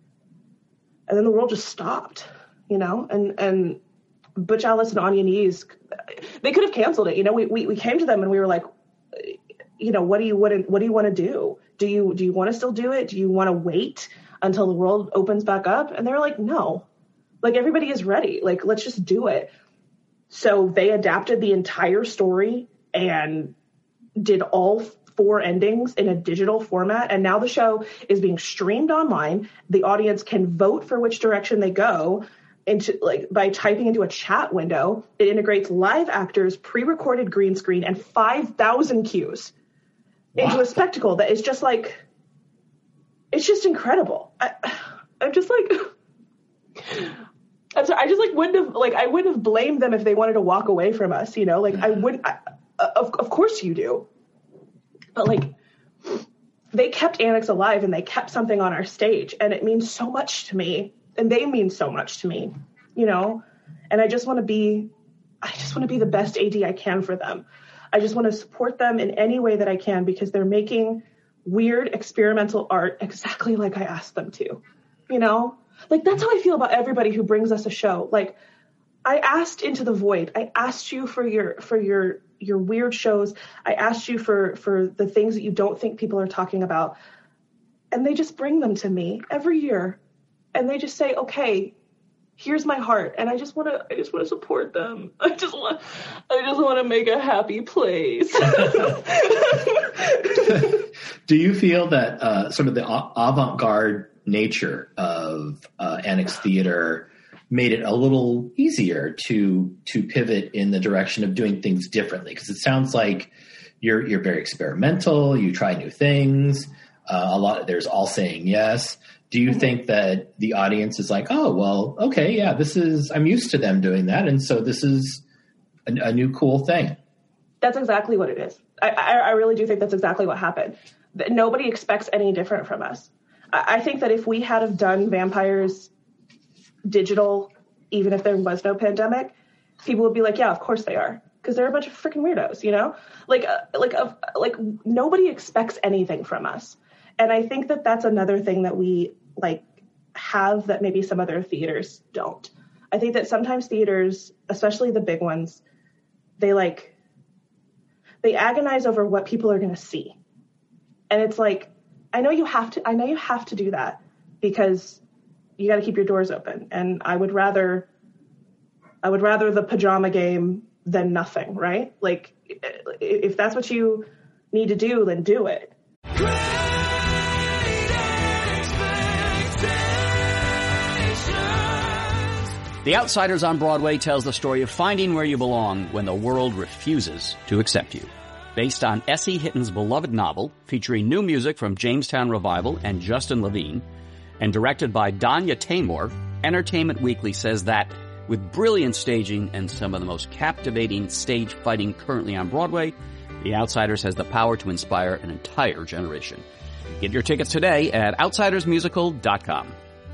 And then the world just stopped, you know, and, and Butch Alice and Anya Knees, they could have canceled it. You know, we, we, we came to them and we were like, you know, what do you, what, what do you want to do? Do you, do you want to still do it? Do you want to wait until the world opens back up? And they were like, no, like, everybody is ready. Like, let's just do it. So they adapted the entire story and did all four endings in a digital format. And now the show is being streamed online. The audience can vote for which direction they go into, like, by typing into a chat window. It integrates live actors, pre-recorded green screen, and five thousand cues wow. into a spectacle that is just like, it's just incredible. I, I'm just like... I'm sorry, I just like wouldn't have like I wouldn't have blamed them if they wanted to walk away from us, you know. Like I wouldn't. I, of of course you do, but like they kept Annex alive and they kept something on our stage, and it means so much to me, and they mean so much to me, you know. And I just want to be, I just want to be the best A D I can for them. I just want to support them in any way that I can because they're making weird experimental art exactly like I asked them to, you know. Like, that's how I feel about everybody who brings us a show. Like, I asked Into the Void. I asked you for your for your your weird shows. I asked you for for the things that you don't think people are talking about. And they just bring them to me every year. And they just say, okay, here's my heart. And I just want to I just want to support them. I just want I just want to make a happy place. Do you feel that uh, sort of the avant-garde nature of uh, Annex Theater made it a little easier to to pivot in the direction of doing things differently? Because it sounds like you're you're very experimental. You try new things. Uh, a lot. There's all saying yes. Do you mm-hmm. think that the audience is like, oh, well, okay, yeah, this is, I'm used to them doing that, and so this is a, a new cool thing? That's exactly what it is. I, I, I really do think that's exactly what happened. Nobody expects any different from us. I, I think that if we had have done vampires digital, even if there was no pandemic, people would be like, yeah, of course they are, because they're a bunch of freaking weirdos, you know? Like, uh, like, uh, like nobody expects anything from us. And I think that that's another thing that we like have that maybe some other theaters don't. I think that sometimes theaters, especially the big ones, they like, they agonize over what people are going to see. And it's like, I know you have to, I know you have to do that because you got to keep your doors open. And I would rather, I would rather the pajama game than nothing, right? Like if that's what you need to do, then do it. The Outsiders on Broadway tells the story of finding where you belong when the world refuses to accept you. Based on S E. Hitton's beloved novel, featuring new music from Jamestown Revival and Justin Levine, and directed by Danya Taymor, Entertainment Weekly says that with brilliant staging and some of the most captivating stage fighting currently on Broadway, The Outsiders has the power to inspire an entire generation. Get your tickets today at outsiders musical dot com.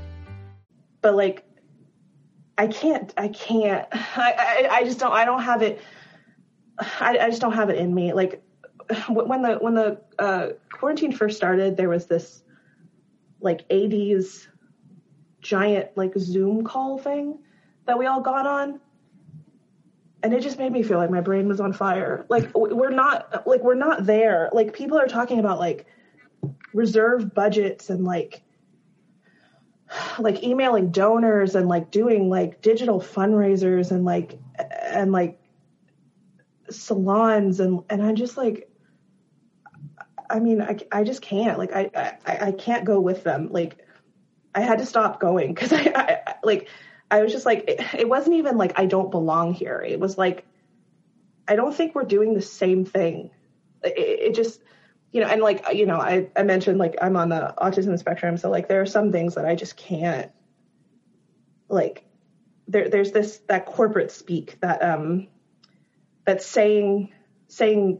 But like, I can't, I can't, I, I, I just don't, I don't have it, I, I just don't have it in me. Like when the, when the uh, quarantine first started, there was this like eighties giant like Zoom call thing that we all got on. And it just made me feel like my brain was on fire. Like we're not, like we're not there. Like people are talking about like reserve budgets and like, like emailing donors and like doing like digital fundraisers and like and like salons and and I'm just like, I mean I, I just can't like I, I I can't go with them. Like I had to stop going because I, I like I was just like it, it wasn't even like I don't belong here. It was like I don't think we're doing the same thing. It, it just. You know, and like, you know, I, I mentioned like I'm on the autism spectrum. So like there are some things that I just can't like there there's this that corporate speak that um that's saying saying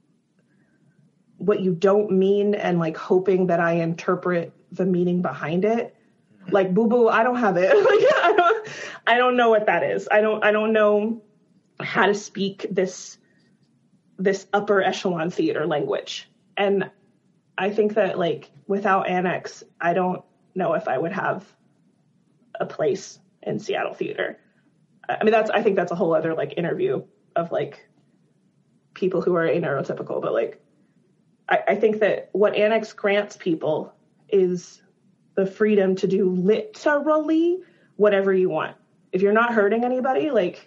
what you don't mean and like hoping that I interpret the meaning behind it. Like boo boo, I don't have it. Like I don't I don't know what that is. I don't I don't know how to speak this this upper echelon theater language. And I think that, like, without Annex, I don't know if I would have a place in Seattle theater. I mean, that's, I think that's a whole other, like, interview of, like, people who are neurotypical. But, like, I, I think that what Annex grants people is the freedom to do literally whatever you want. If you're not hurting anybody, like,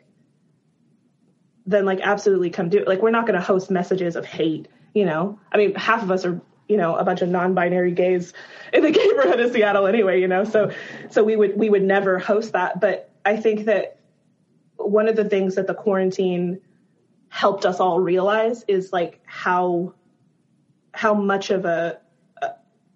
then, like, absolutely come do it. Like, we're not going to host messages of hate. You know, I mean, half of us are, you know, a bunch of non-binary gays in the neighborhood of Seattle anyway, you know, so so we would we would never host that. But I think that one of the things that the quarantine helped us all realize is like how how much of a, a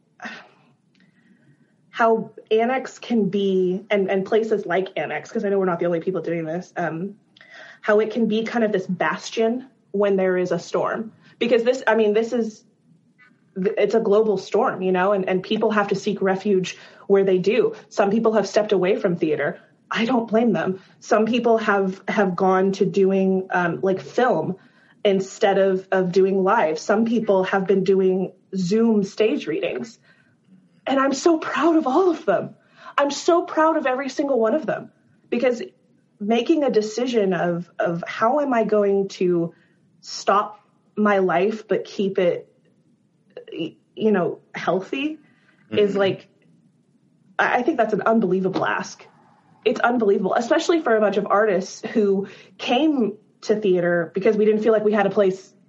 how Annex can be and, and places like Annex, because I know we're not the only people doing this, um, how it can be kind of this bastion when there is a storm. Because this, I mean, this is, it's a global storm, you know, and, and people have to seek refuge where they do. Some people have stepped away from theater. I don't blame them. Some people have, have gone to doing um, like film instead of, of doing live. Some people have been doing Zoom stage readings. And I'm so proud of all of them. I'm so proud of every single one of them, because making a decision of, of how am I going to stop my life but keep it, you know, healthy mm-hmm. is like, I think that's an unbelievable ask. It's unbelievable, especially for a bunch of artists who came to theater because we didn't feel like we had a place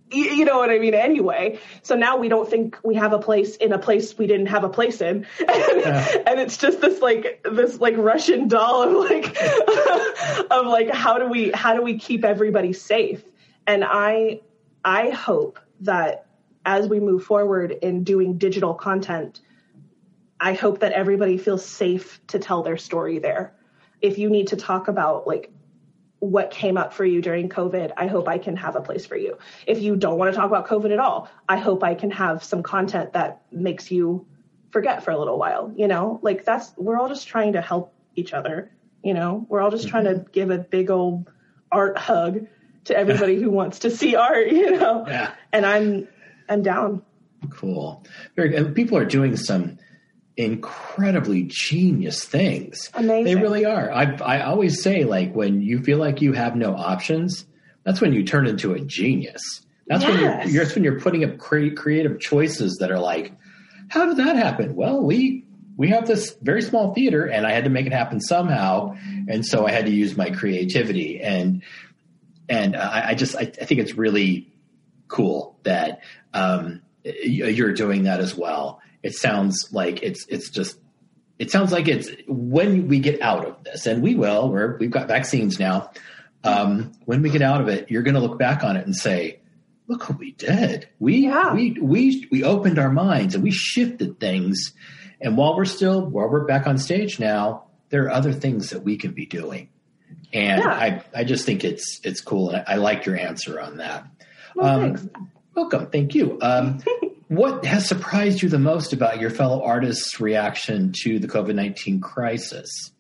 you, you know what I mean? Anyway, so now we don't think we have a place in a place we didn't have a place in. And, uh. and it's just this like, this like Russian doll of like, of like, how do we, how do we keep everybody safe? And I, I hope that as we move forward in doing digital content, I hope that everybody feels safe to tell their story there. If you need to talk about like what came up for you during COVID, I hope I can have a place for you. If you don't want to talk about COVID at all, I hope I can have some content that makes you forget for a little while, you know, like that's, we're all just trying to help each other. You know, we're all just mm-hmm. trying to give a big old art hug to everybody who wants to see art, you know, yeah. and I'm, I'm down. Cool. Very, and people are doing some incredibly genius things. Amazing. They really are. I I always say, like, when you feel like you have no options, that's when you turn into a genius. That's yes. when you're, you're that's when you're putting up cre- creative choices that are like, how did that happen? Well, we we have this very small theater, and I had to make it happen somehow, and so I had to use my creativity. And and uh, I, I just I, I think it's really cool that um, you're doing that as well. It sounds like it's it's just it sounds like it's when we get out of this, and we will. We're we've got vaccines now. Um, when we get out of it, you're going to look back on it and say, "Look what we did. We yeah. we we we opened our minds and we shifted things. And while we're still while we're back on stage now, there are other things that we can be doing." And yeah. I I just think it's it's cool, and I, I like your answer on that. Well, um, thanks. Welcome, thank you. Um, What has surprised you the most about your fellow artists' reaction to the COVID nineteen crisis?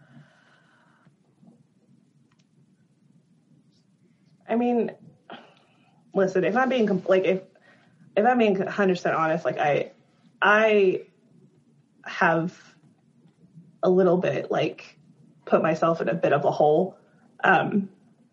I mean, listen, if I'm being like if if I'm being one hundred percent honest, like I I have a little bit like put myself in a bit of a hole. Um,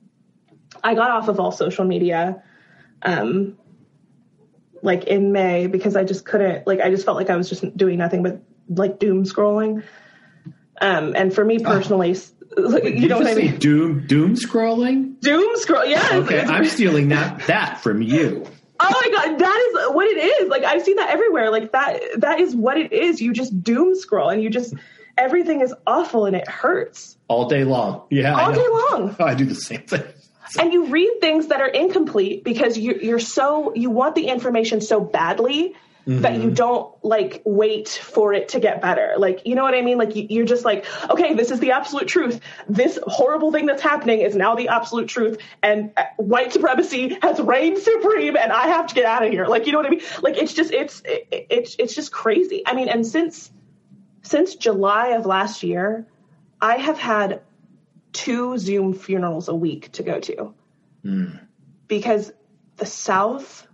I got off of all social media. Um, like in May, because I just couldn't, like, I just felt like I was just doing nothing but like doom scrolling. Um, and for me personally, oh. like, you, you know what I mean? Doom, doom scrolling? Doom scroll. Yeah. Okay. It's, I'm stealing that, that from you. Oh my God. That is what it is. Like I see that everywhere. Like that, that is what it is. You just doom scroll and you just, everything is awful and it hurts. All day long. Yeah. All day long. Oh, I do the same thing. And you read things that are incomplete because you, you're so, you want the information so badly mm-hmm. that you don't like wait for it to get better. Like, you know what I mean? Like you, you're just like, okay, this is the absolute truth. This horrible thing that's happening is now the absolute truth. And white supremacy has reigned supreme and I have to get out of here. Like, you know what I mean? Like, it's just, it's, it, it's, it's just crazy. I mean, and since, since July of last year, I have had two Zoom funerals a week to go to mm. because the South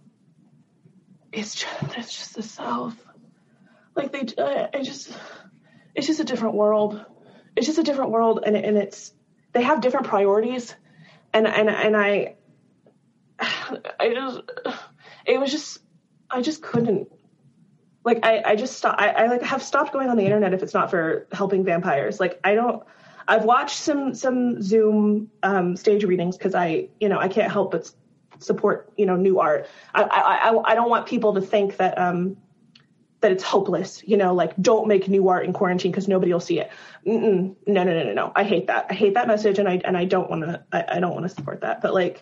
is just, it's just the South. Like they, uh, it just, it's just a different world. It's just a different world. And, and it's, they have different priorities. And, and, and I, I just, it was just, I just couldn't, like, I, I just stopped, I, I like have stopped going on the internet if it's not for helping vampires. Like, I don't, I've watched some some Zoom um, stage readings because I, you know, I can't help but support, you know, new art. I I I don't want people to think that um that it's hopeless, you know, like don't make new art in quarantine because nobody will see it. Mm-mm. No, no, no, no, no. I hate that. I hate that message, and I and I don't want to. I, I don't want to support that. But like,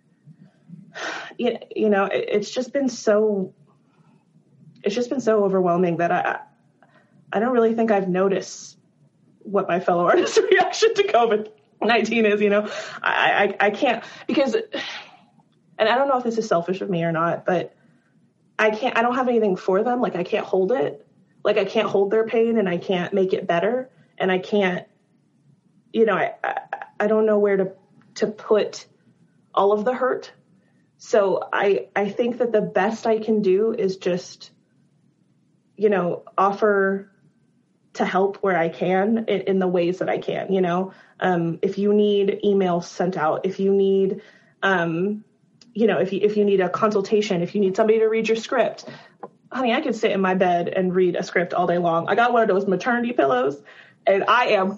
you, you know, it, it's just been so. It's just been so overwhelming that I I don't really think I've noticed what my fellow artists' reaction to COVID nineteen is, you know, I, I, I can't because, and I don't know if this is selfish of me or not, but I can't, I don't have anything for them. Like I can't hold it. Like I can't hold their pain and I can't make it better. And I can't, you know, I, I, I don't know where to, to put all of the hurt. So I, I think that the best I can do is just, you know, offer to help where I can in, in the ways that I can, you know, um, if you need emails sent out, if you need, um, you know, if you, if you need a consultation, if you need somebody to read your script, honey, I could sit in my bed and read a script all day long. I got one of those maternity pillows and I am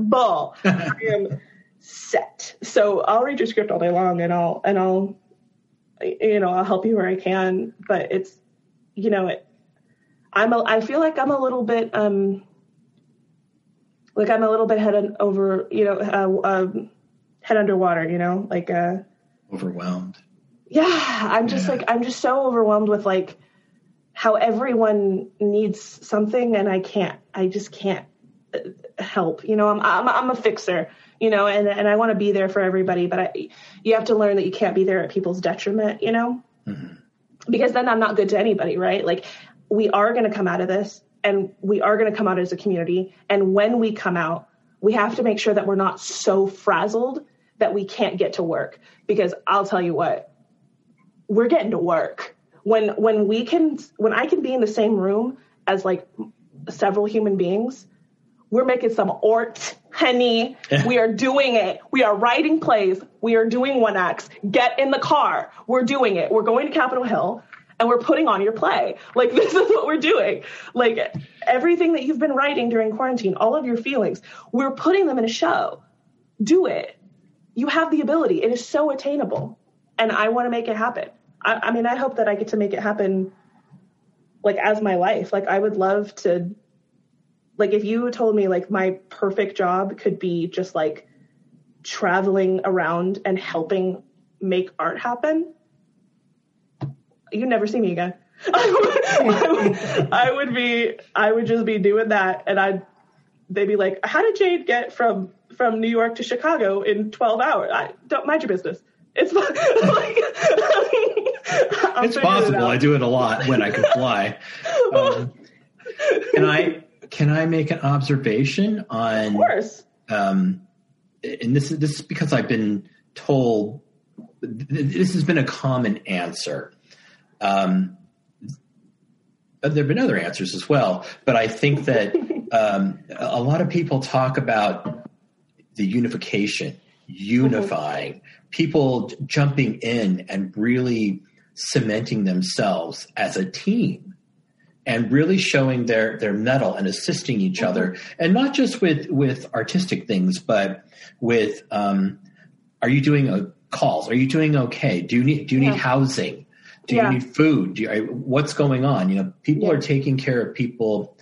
comfortable. I am set. So I'll read your script all day long and I'll, and I'll, you know, I'll help you where I can, but it's, you know, it, I'm a, I feel like I'm a little bit, um, like I'm a little bit head over, you know, uh, um, head underwater, you know, like, uh, overwhelmed. Yeah. I'm just yeah. like, I'm just so overwhelmed with like how everyone needs something and I can't, I just can't help, you know, I'm, I'm, I'm a fixer, you know, and, and I want to be there for everybody, but I, you have to learn that you can't be there at people's detriment, you know, mm-hmm. because then I'm not good to anybody, right? Like we are going to come out of this and we are going to come out as a community. And when we come out, we have to make sure that we're not so frazzled that we can't get to work, because I'll tell you what, we're getting to work when, when we can, when I can be in the same room as like several human beings, we're making some art, honey. We are doing it. We are writing plays. We are doing one acts. Get in the car. We're doing it. We're going to Capitol Hill and we're putting on your play. Like, this is what we're doing. Like, everything that you've been writing during quarantine, all of your feelings, we're putting them in a show. Do it. You have the ability. It is so attainable. And I want to make it happen. I, I mean, I hope that I get to make it happen, like, as my life. Like, I would love to, like, if you told me, like, my perfect job could be just, like, traveling around and helping make art happen, you'd never see me again. I would, I would, I would be, I would just be doing that. And I'd, they'd be like, how did Jade get from, from New York to Chicago in twelve hours? I don't mind your business. It's like, it's possible. It I do it a lot when I can fly. Um, can I, can I make an observation on, of course. Um, and this is, this is because I've been told, this has been a common answer. Um, there have been other answers as well, but I think that um, a lot of people talk about the unification, unifying, mm-hmm. people jumping in and really cementing themselves as a team and really showing their, their mettle and assisting each mm-hmm. other. And not just with, with artistic things, but with, um, are you doing a calls? Are you doing okay? Do you need, do you yeah. need housing? Do yeah. you need food? Do you, what's going on? You know, people yeah. are taking care of people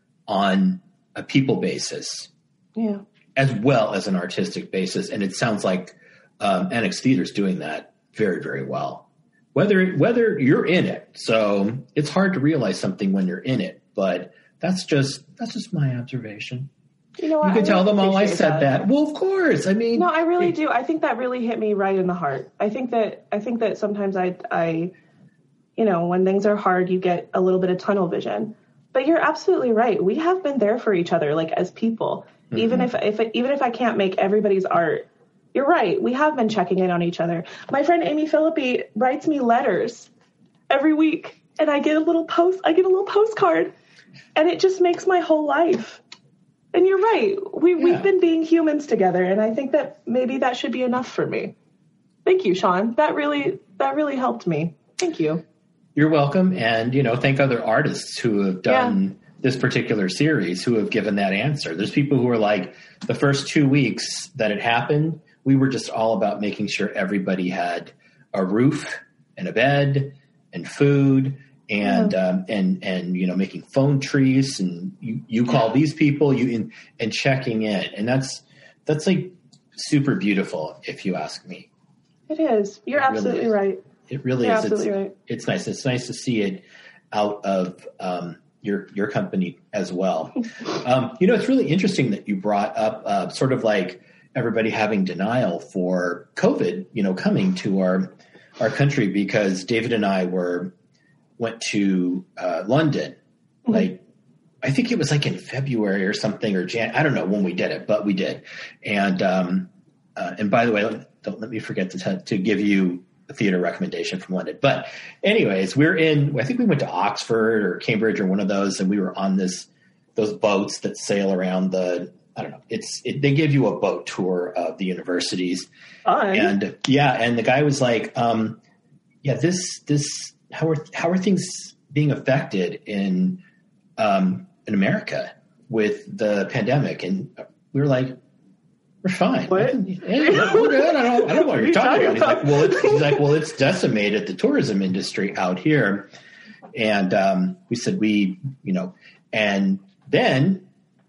on a people basis yeah. as well as an artistic basis. And it sounds like um, Annex Theater is doing that very, very well. Whether whether you're in it, so it's hard to realize something when you're in it. But that's just that's just my observation. You know what? You can I tell really them all I said that. that. Well, of course. I mean, no, I really do. I think that really hit me right in the heart. I think that I think that sometimes I I. you know, when things are hard, you get a little bit of tunnel vision. But you're absolutely right. We have been there for each other, like as people. Mm-hmm. Even if, if even if I can't make everybody's art, you're right. We have been checking in on each other. My friend Amy Philippi writes me letters every week, and I get a little post. I get a little postcard, and it just makes my whole life. And you're right. We yeah. we've been being humans together, and I think that maybe that should be enough for me. Thank you, Sean. That really that really helped me. Thank you. You're welcome. And, you know, thank other artists who have done yeah. this particular series who have given that answer. There's people who are like, the first two weeks that it happened, we were just all about making sure everybody had a roof and a bed and food and, yeah. um, and, and, you know, making phone trees and you, you call yeah. these people you in, and checking in. And that's, that's like super beautiful if you ask me. It is. You're it absolutely really is. right. It really You're is. Absolutely it's, right. it's nice. It's nice to see it out of um, your your company as well. um, you know, it's really interesting that you brought up uh, sort of like everybody having denial for COVID, you know, coming to our our country, because David and I were went to uh, London, mm-hmm. like I think it was like in February or something, or Jan. I don't know when we did it, but we did. And um, uh, and by the way, don't let me forget to t- to give you a theater recommendation from London. But anyways, we're in, I think we went to Oxford or Cambridge or one of those, and we were on this, those boats that sail around the, I don't know, it's, it, they give you a boat tour of the universities. Fun. And yeah. And the guy was like, um, yeah, this, this, how are, how are things being affected in, um, in America with the pandemic? And we were like, We're fine. What? Hey, we're good. I don't, I don't know what you're talking about. He's about? like, well, it's, he's like, well, it's decimated the tourism industry out here. And um, we said, we, you know, and then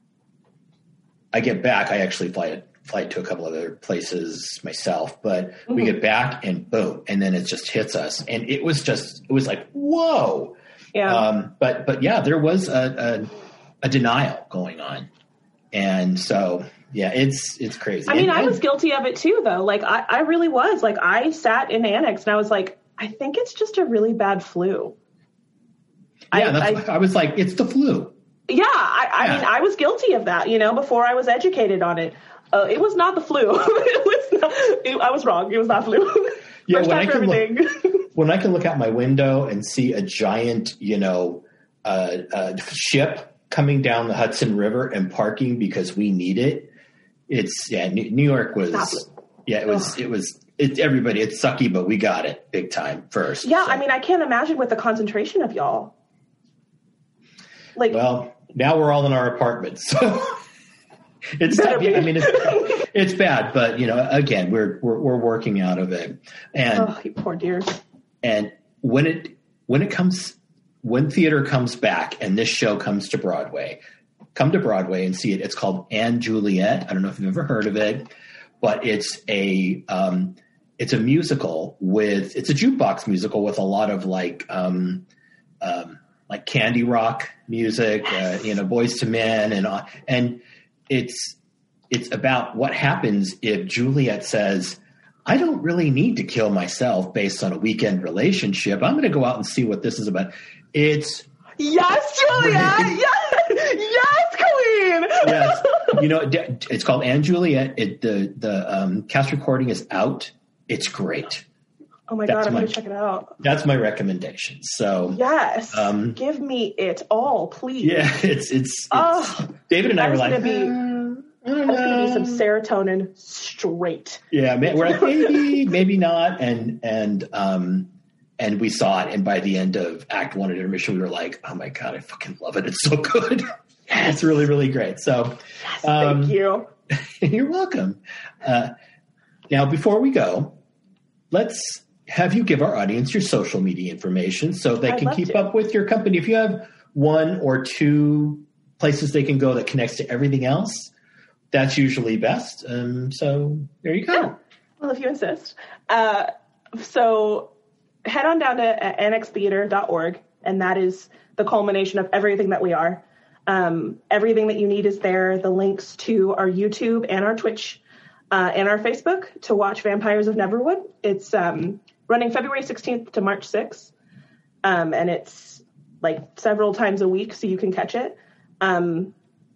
I get back. I actually fly, fly to a couple other places myself, but mm-hmm. we get back and boom. And then it just hits us. And it was just, it was like, whoa. Yeah. Um, but, but yeah, there was a, a, a denial going on. And so, yeah, it's it's crazy. I mean, and, I and, was guilty of it too, though. Like, I, I really was. Like, I sat in Annex and I was like, I think it's just a really bad flu. Yeah, I, that's I, I was like, it's the flu. Yeah, I, I Yeah. mean, I was guilty of that, you know, before I was educated on it. Uh, it was not the flu. it was not, it, I was wrong. It was not flu. Yeah, First when time I for can everything. look, when I can look out my window and see a giant, you know, uh, uh, ship coming down the Hudson River and parking because we need it. It's yeah, New New York was yeah, it was Ugh. it was it, everybody. It's sucky, but we got it big time first. Yeah, so. I mean, I can't imagine with the concentration of y'all. Like, Well, now we're all in our apartments, so it's tough. I mean, it's, it's bad, but you know, again, we're we're we're working out of it, and oh, you poor dears. and when it when it comes when theater comes back and this show comes to Broadway, come to Broadway and see it. It's called Anne Juliet. I don't know if you've ever heard of it, but it's a um, it's a musical with it's a jukebox musical with a lot of like um, um, like Candy Rock music, uh, you know, Boys to Men, and uh, and it's it's about what happens if Juliet says, I don't really need to kill myself based on a weekend relationship. I'm going to go out and see what this is about. It's Yes, Juliet. Yes, yes, Queen. yes, you know, it's called Anne Juliet. It, the the um, cast recording is out. It's great. Oh my That's God, I'm my- going to check it out. That's my recommendation. So Yes. Um, Give me it all, please. yeah, it's it's, it's Oh, David and I that were is like, gonna be- "Uh, I don't That's going to be know." some serotonin straight. Yeah, ma- we're like maybe, maybe not, and and um and we saw it, and by the end of Act One at intermission, we were like, oh my God, I fucking love it! It's so good. It's really, really great. So, um, Thank you. you're welcome. Uh, now, before we go, let's have you give our audience your social media information so they I'd can love keep to. up with your company. If you have one or two places they can go that connects to everything else, that's usually best. Um, so there you go. Yeah. Well, if you insist. Uh, so head on down to annex theater dot org, and that is the culmination of everything that we are. Um, everything that you need is there. The links to our YouTube and our Twitch uh, and our Facebook to watch Vampires of Neverwood. It's um, running February sixteenth to March sixth, um, and it's like several times a week, so you can catch it. Um,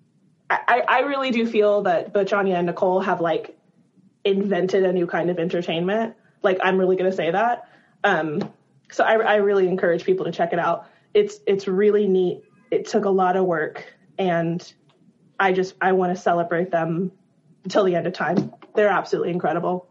I, I really do feel that both Anya and Nicole have like invented a new kind of entertainment. Like, I'm really going to say that. Um, so I, I really encourage people to check it out. It's, it's really neat. It took a lot of work, and I just, I want to celebrate them until the end of time. They're absolutely incredible.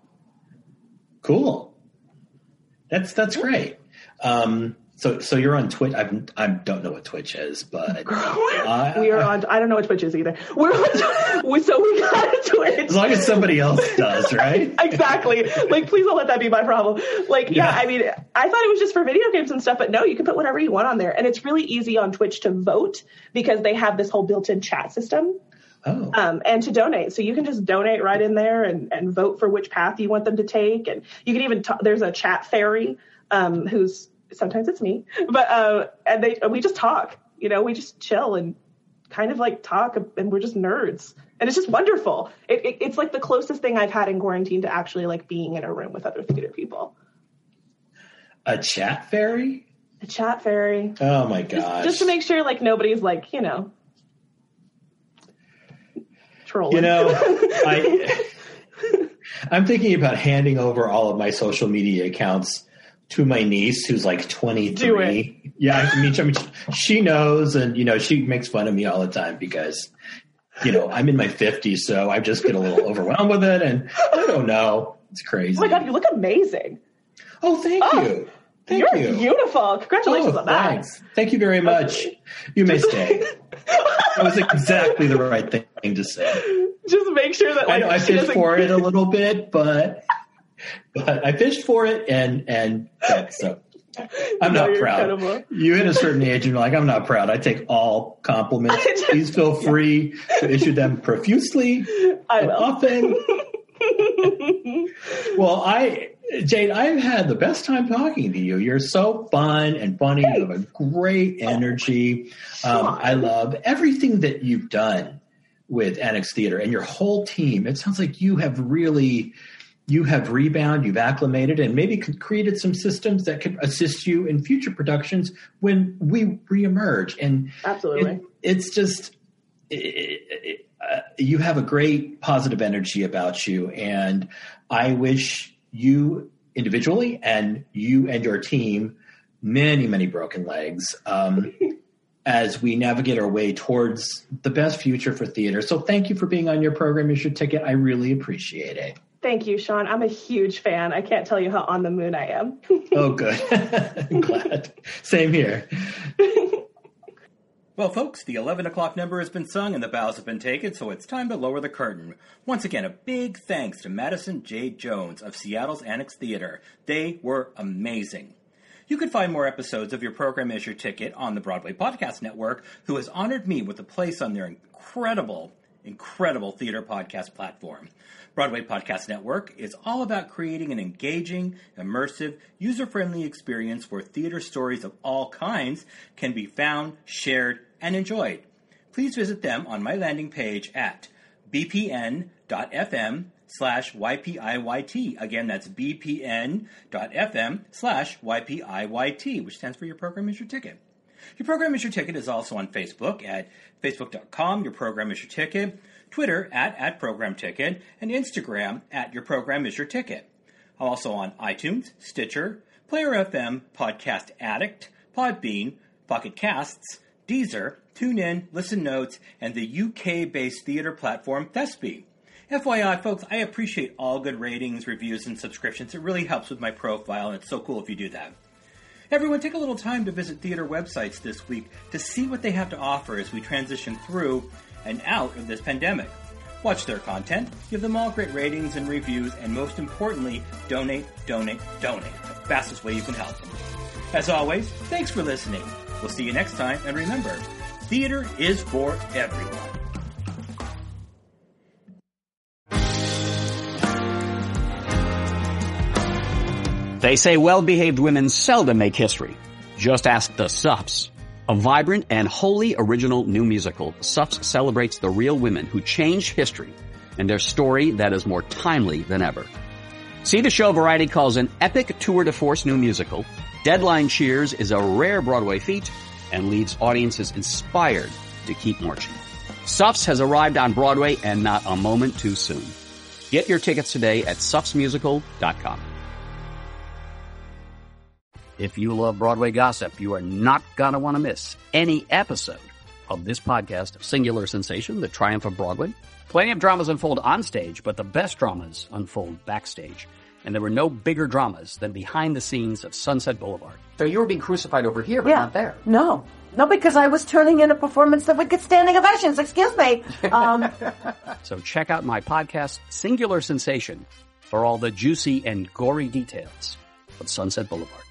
Cool. That's, that's great. Um, so, so you're on Twitch. I I don't know what Twitch is, but uh, we are on, I don't know what Twitch is either. We're on, we, so we got a Twitch. as long as somebody else does, right? Exactly. Like, please don't let that be my problem. Like, yeah, Yeah. I mean, I thought it was just for video games and stuff, but no, you can put whatever you want on there. And it's really easy on Twitch to vote because they have this whole built-in chat system. Oh, Um, and to donate. So you can just donate right in there and, and vote for which path you want them to take. And you can even, talk, there's a chat fairy, um, who's, sometimes it's me, but, uh, and they, we just talk, you know, we just chill and kind of like talk, and we're just nerds. And it's just wonderful. It, it, it's like the closest thing I've had in quarantine to actually like being in a room with other theater people. a chat fairy? A chat fairy. Oh my Just, gosh! just to make sure like nobody's like, you know, trolling. You know, I I'm thinking about handing over all of my social media accounts to my niece, who's like twenty-three. Do it. Yeah, I mean, I mean, she knows, and you know, she makes fun of me all the time because, you know, I'm in my fifties, so I just get a little overwhelmed with it, and I don't know, it's crazy. Oh my God, you look amazing. Oh, thank Oh, you, thank You're you. beautiful. Congratulations Oh, on that. thanks. Thank you very much. You may stay. That was exactly the right thing to say. just make sure that like I know I she fished doesn't- for it a little bit, but but I fished for it and and yeah, so I'm No, not you're proud. incredible. You hit a certain age and you're like, I'm not proud. I take all compliments. Please feel free to issue them profusely I and will. often. Well, I, Jade, I've had the best time talking to you. You're so fun and funny. You have a great energy. Um, I love everything that you've done with Annex Theater and your whole team. It sounds like you have really, you have rebound, you've acclimated, and maybe created some systems that could assist you in future productions when we reemerge. And Absolutely. it, it's just, it, it, uh, you have a great positive energy about you. And I wish you individually and you and your team many, many broken legs um, as we navigate our way towards the best future for theater. So thank you for being on Your Program Is Your Ticket. I really appreciate it. Thank you, Sean. I'm a huge fan. I can't tell you how on the moon I am. Oh, good. I'm glad. Same here. Well, folks, the eleven o'clock number has been sung and the bows have been taken, so it's time to lower the curtain. Once again, a big thanks to Madison J. Jones of Seattle's Annex Theater. They were amazing. You can find more episodes of Your Program Is Your Ticket on the Broadway Podcast Network, who has honored me with a place on their incredible, incredible theater podcast platform. Broadway Podcast Network is all about creating an engaging, immersive, user-friendly experience where theater stories of all kinds can be found, shared, and enjoyed. Please visit them on my landing page at bpn.fm slash YPIYT. Again, that's bpn.fm slash YPIYT, which stands for Your Program Is Your Ticket. Your Program Is Your Ticket is also on Facebook at facebook dot com, Your Program Is Your Ticket, Twitter at, at Program Ticket, and Instagram at Your Program Is Your Ticket. I'm also on iTunes, Stitcher, Player F M, Podcast Addict, Podbean, Pocket Casts, Deezer, TuneIn, Listen Notes, and the U K-based theater platform Thespy. F Y I, folks, I appreciate all good ratings, reviews, and subscriptions. It really helps with my profile, and it's so cool if you do that. Everyone, take a little time to visit theater websites this week to see what they have to offer as we transition through and out of this pandemic. Watch their content, give them all great ratings and reviews, and most importantly, donate, donate, donate. The fastest way you can help them. As always, thanks for listening. We'll see you next time, and remember, theater is for everyone. They say well-behaved women seldom make history. Just ask the Suffs. A vibrant and wholly original new musical, Suffs celebrates the real women who changed history and their story that is more timely than ever. See the show Variety calls an epic tour de force new musical. Deadline cheers is a rare Broadway feat and leaves audiences inspired to keep marching. Suffs has arrived on Broadway and not a moment too soon. Get your tickets today at suffs musical dot com. If you love Broadway gossip, you are not going to want to miss any episode of this podcast, Singular Sensation, The Triumph of Broadway. Plenty of dramas unfold on stage, but the best dramas unfold backstage. And there were no bigger dramas than behind the scenes of Sunset Boulevard. So you were being crucified over here, but yeah. not there. No. No, because I was turning in a performance that would get standing ovations. Excuse me. Um, So check out my podcast, Singular Sensation, for all the juicy and gory details of Sunset Boulevard.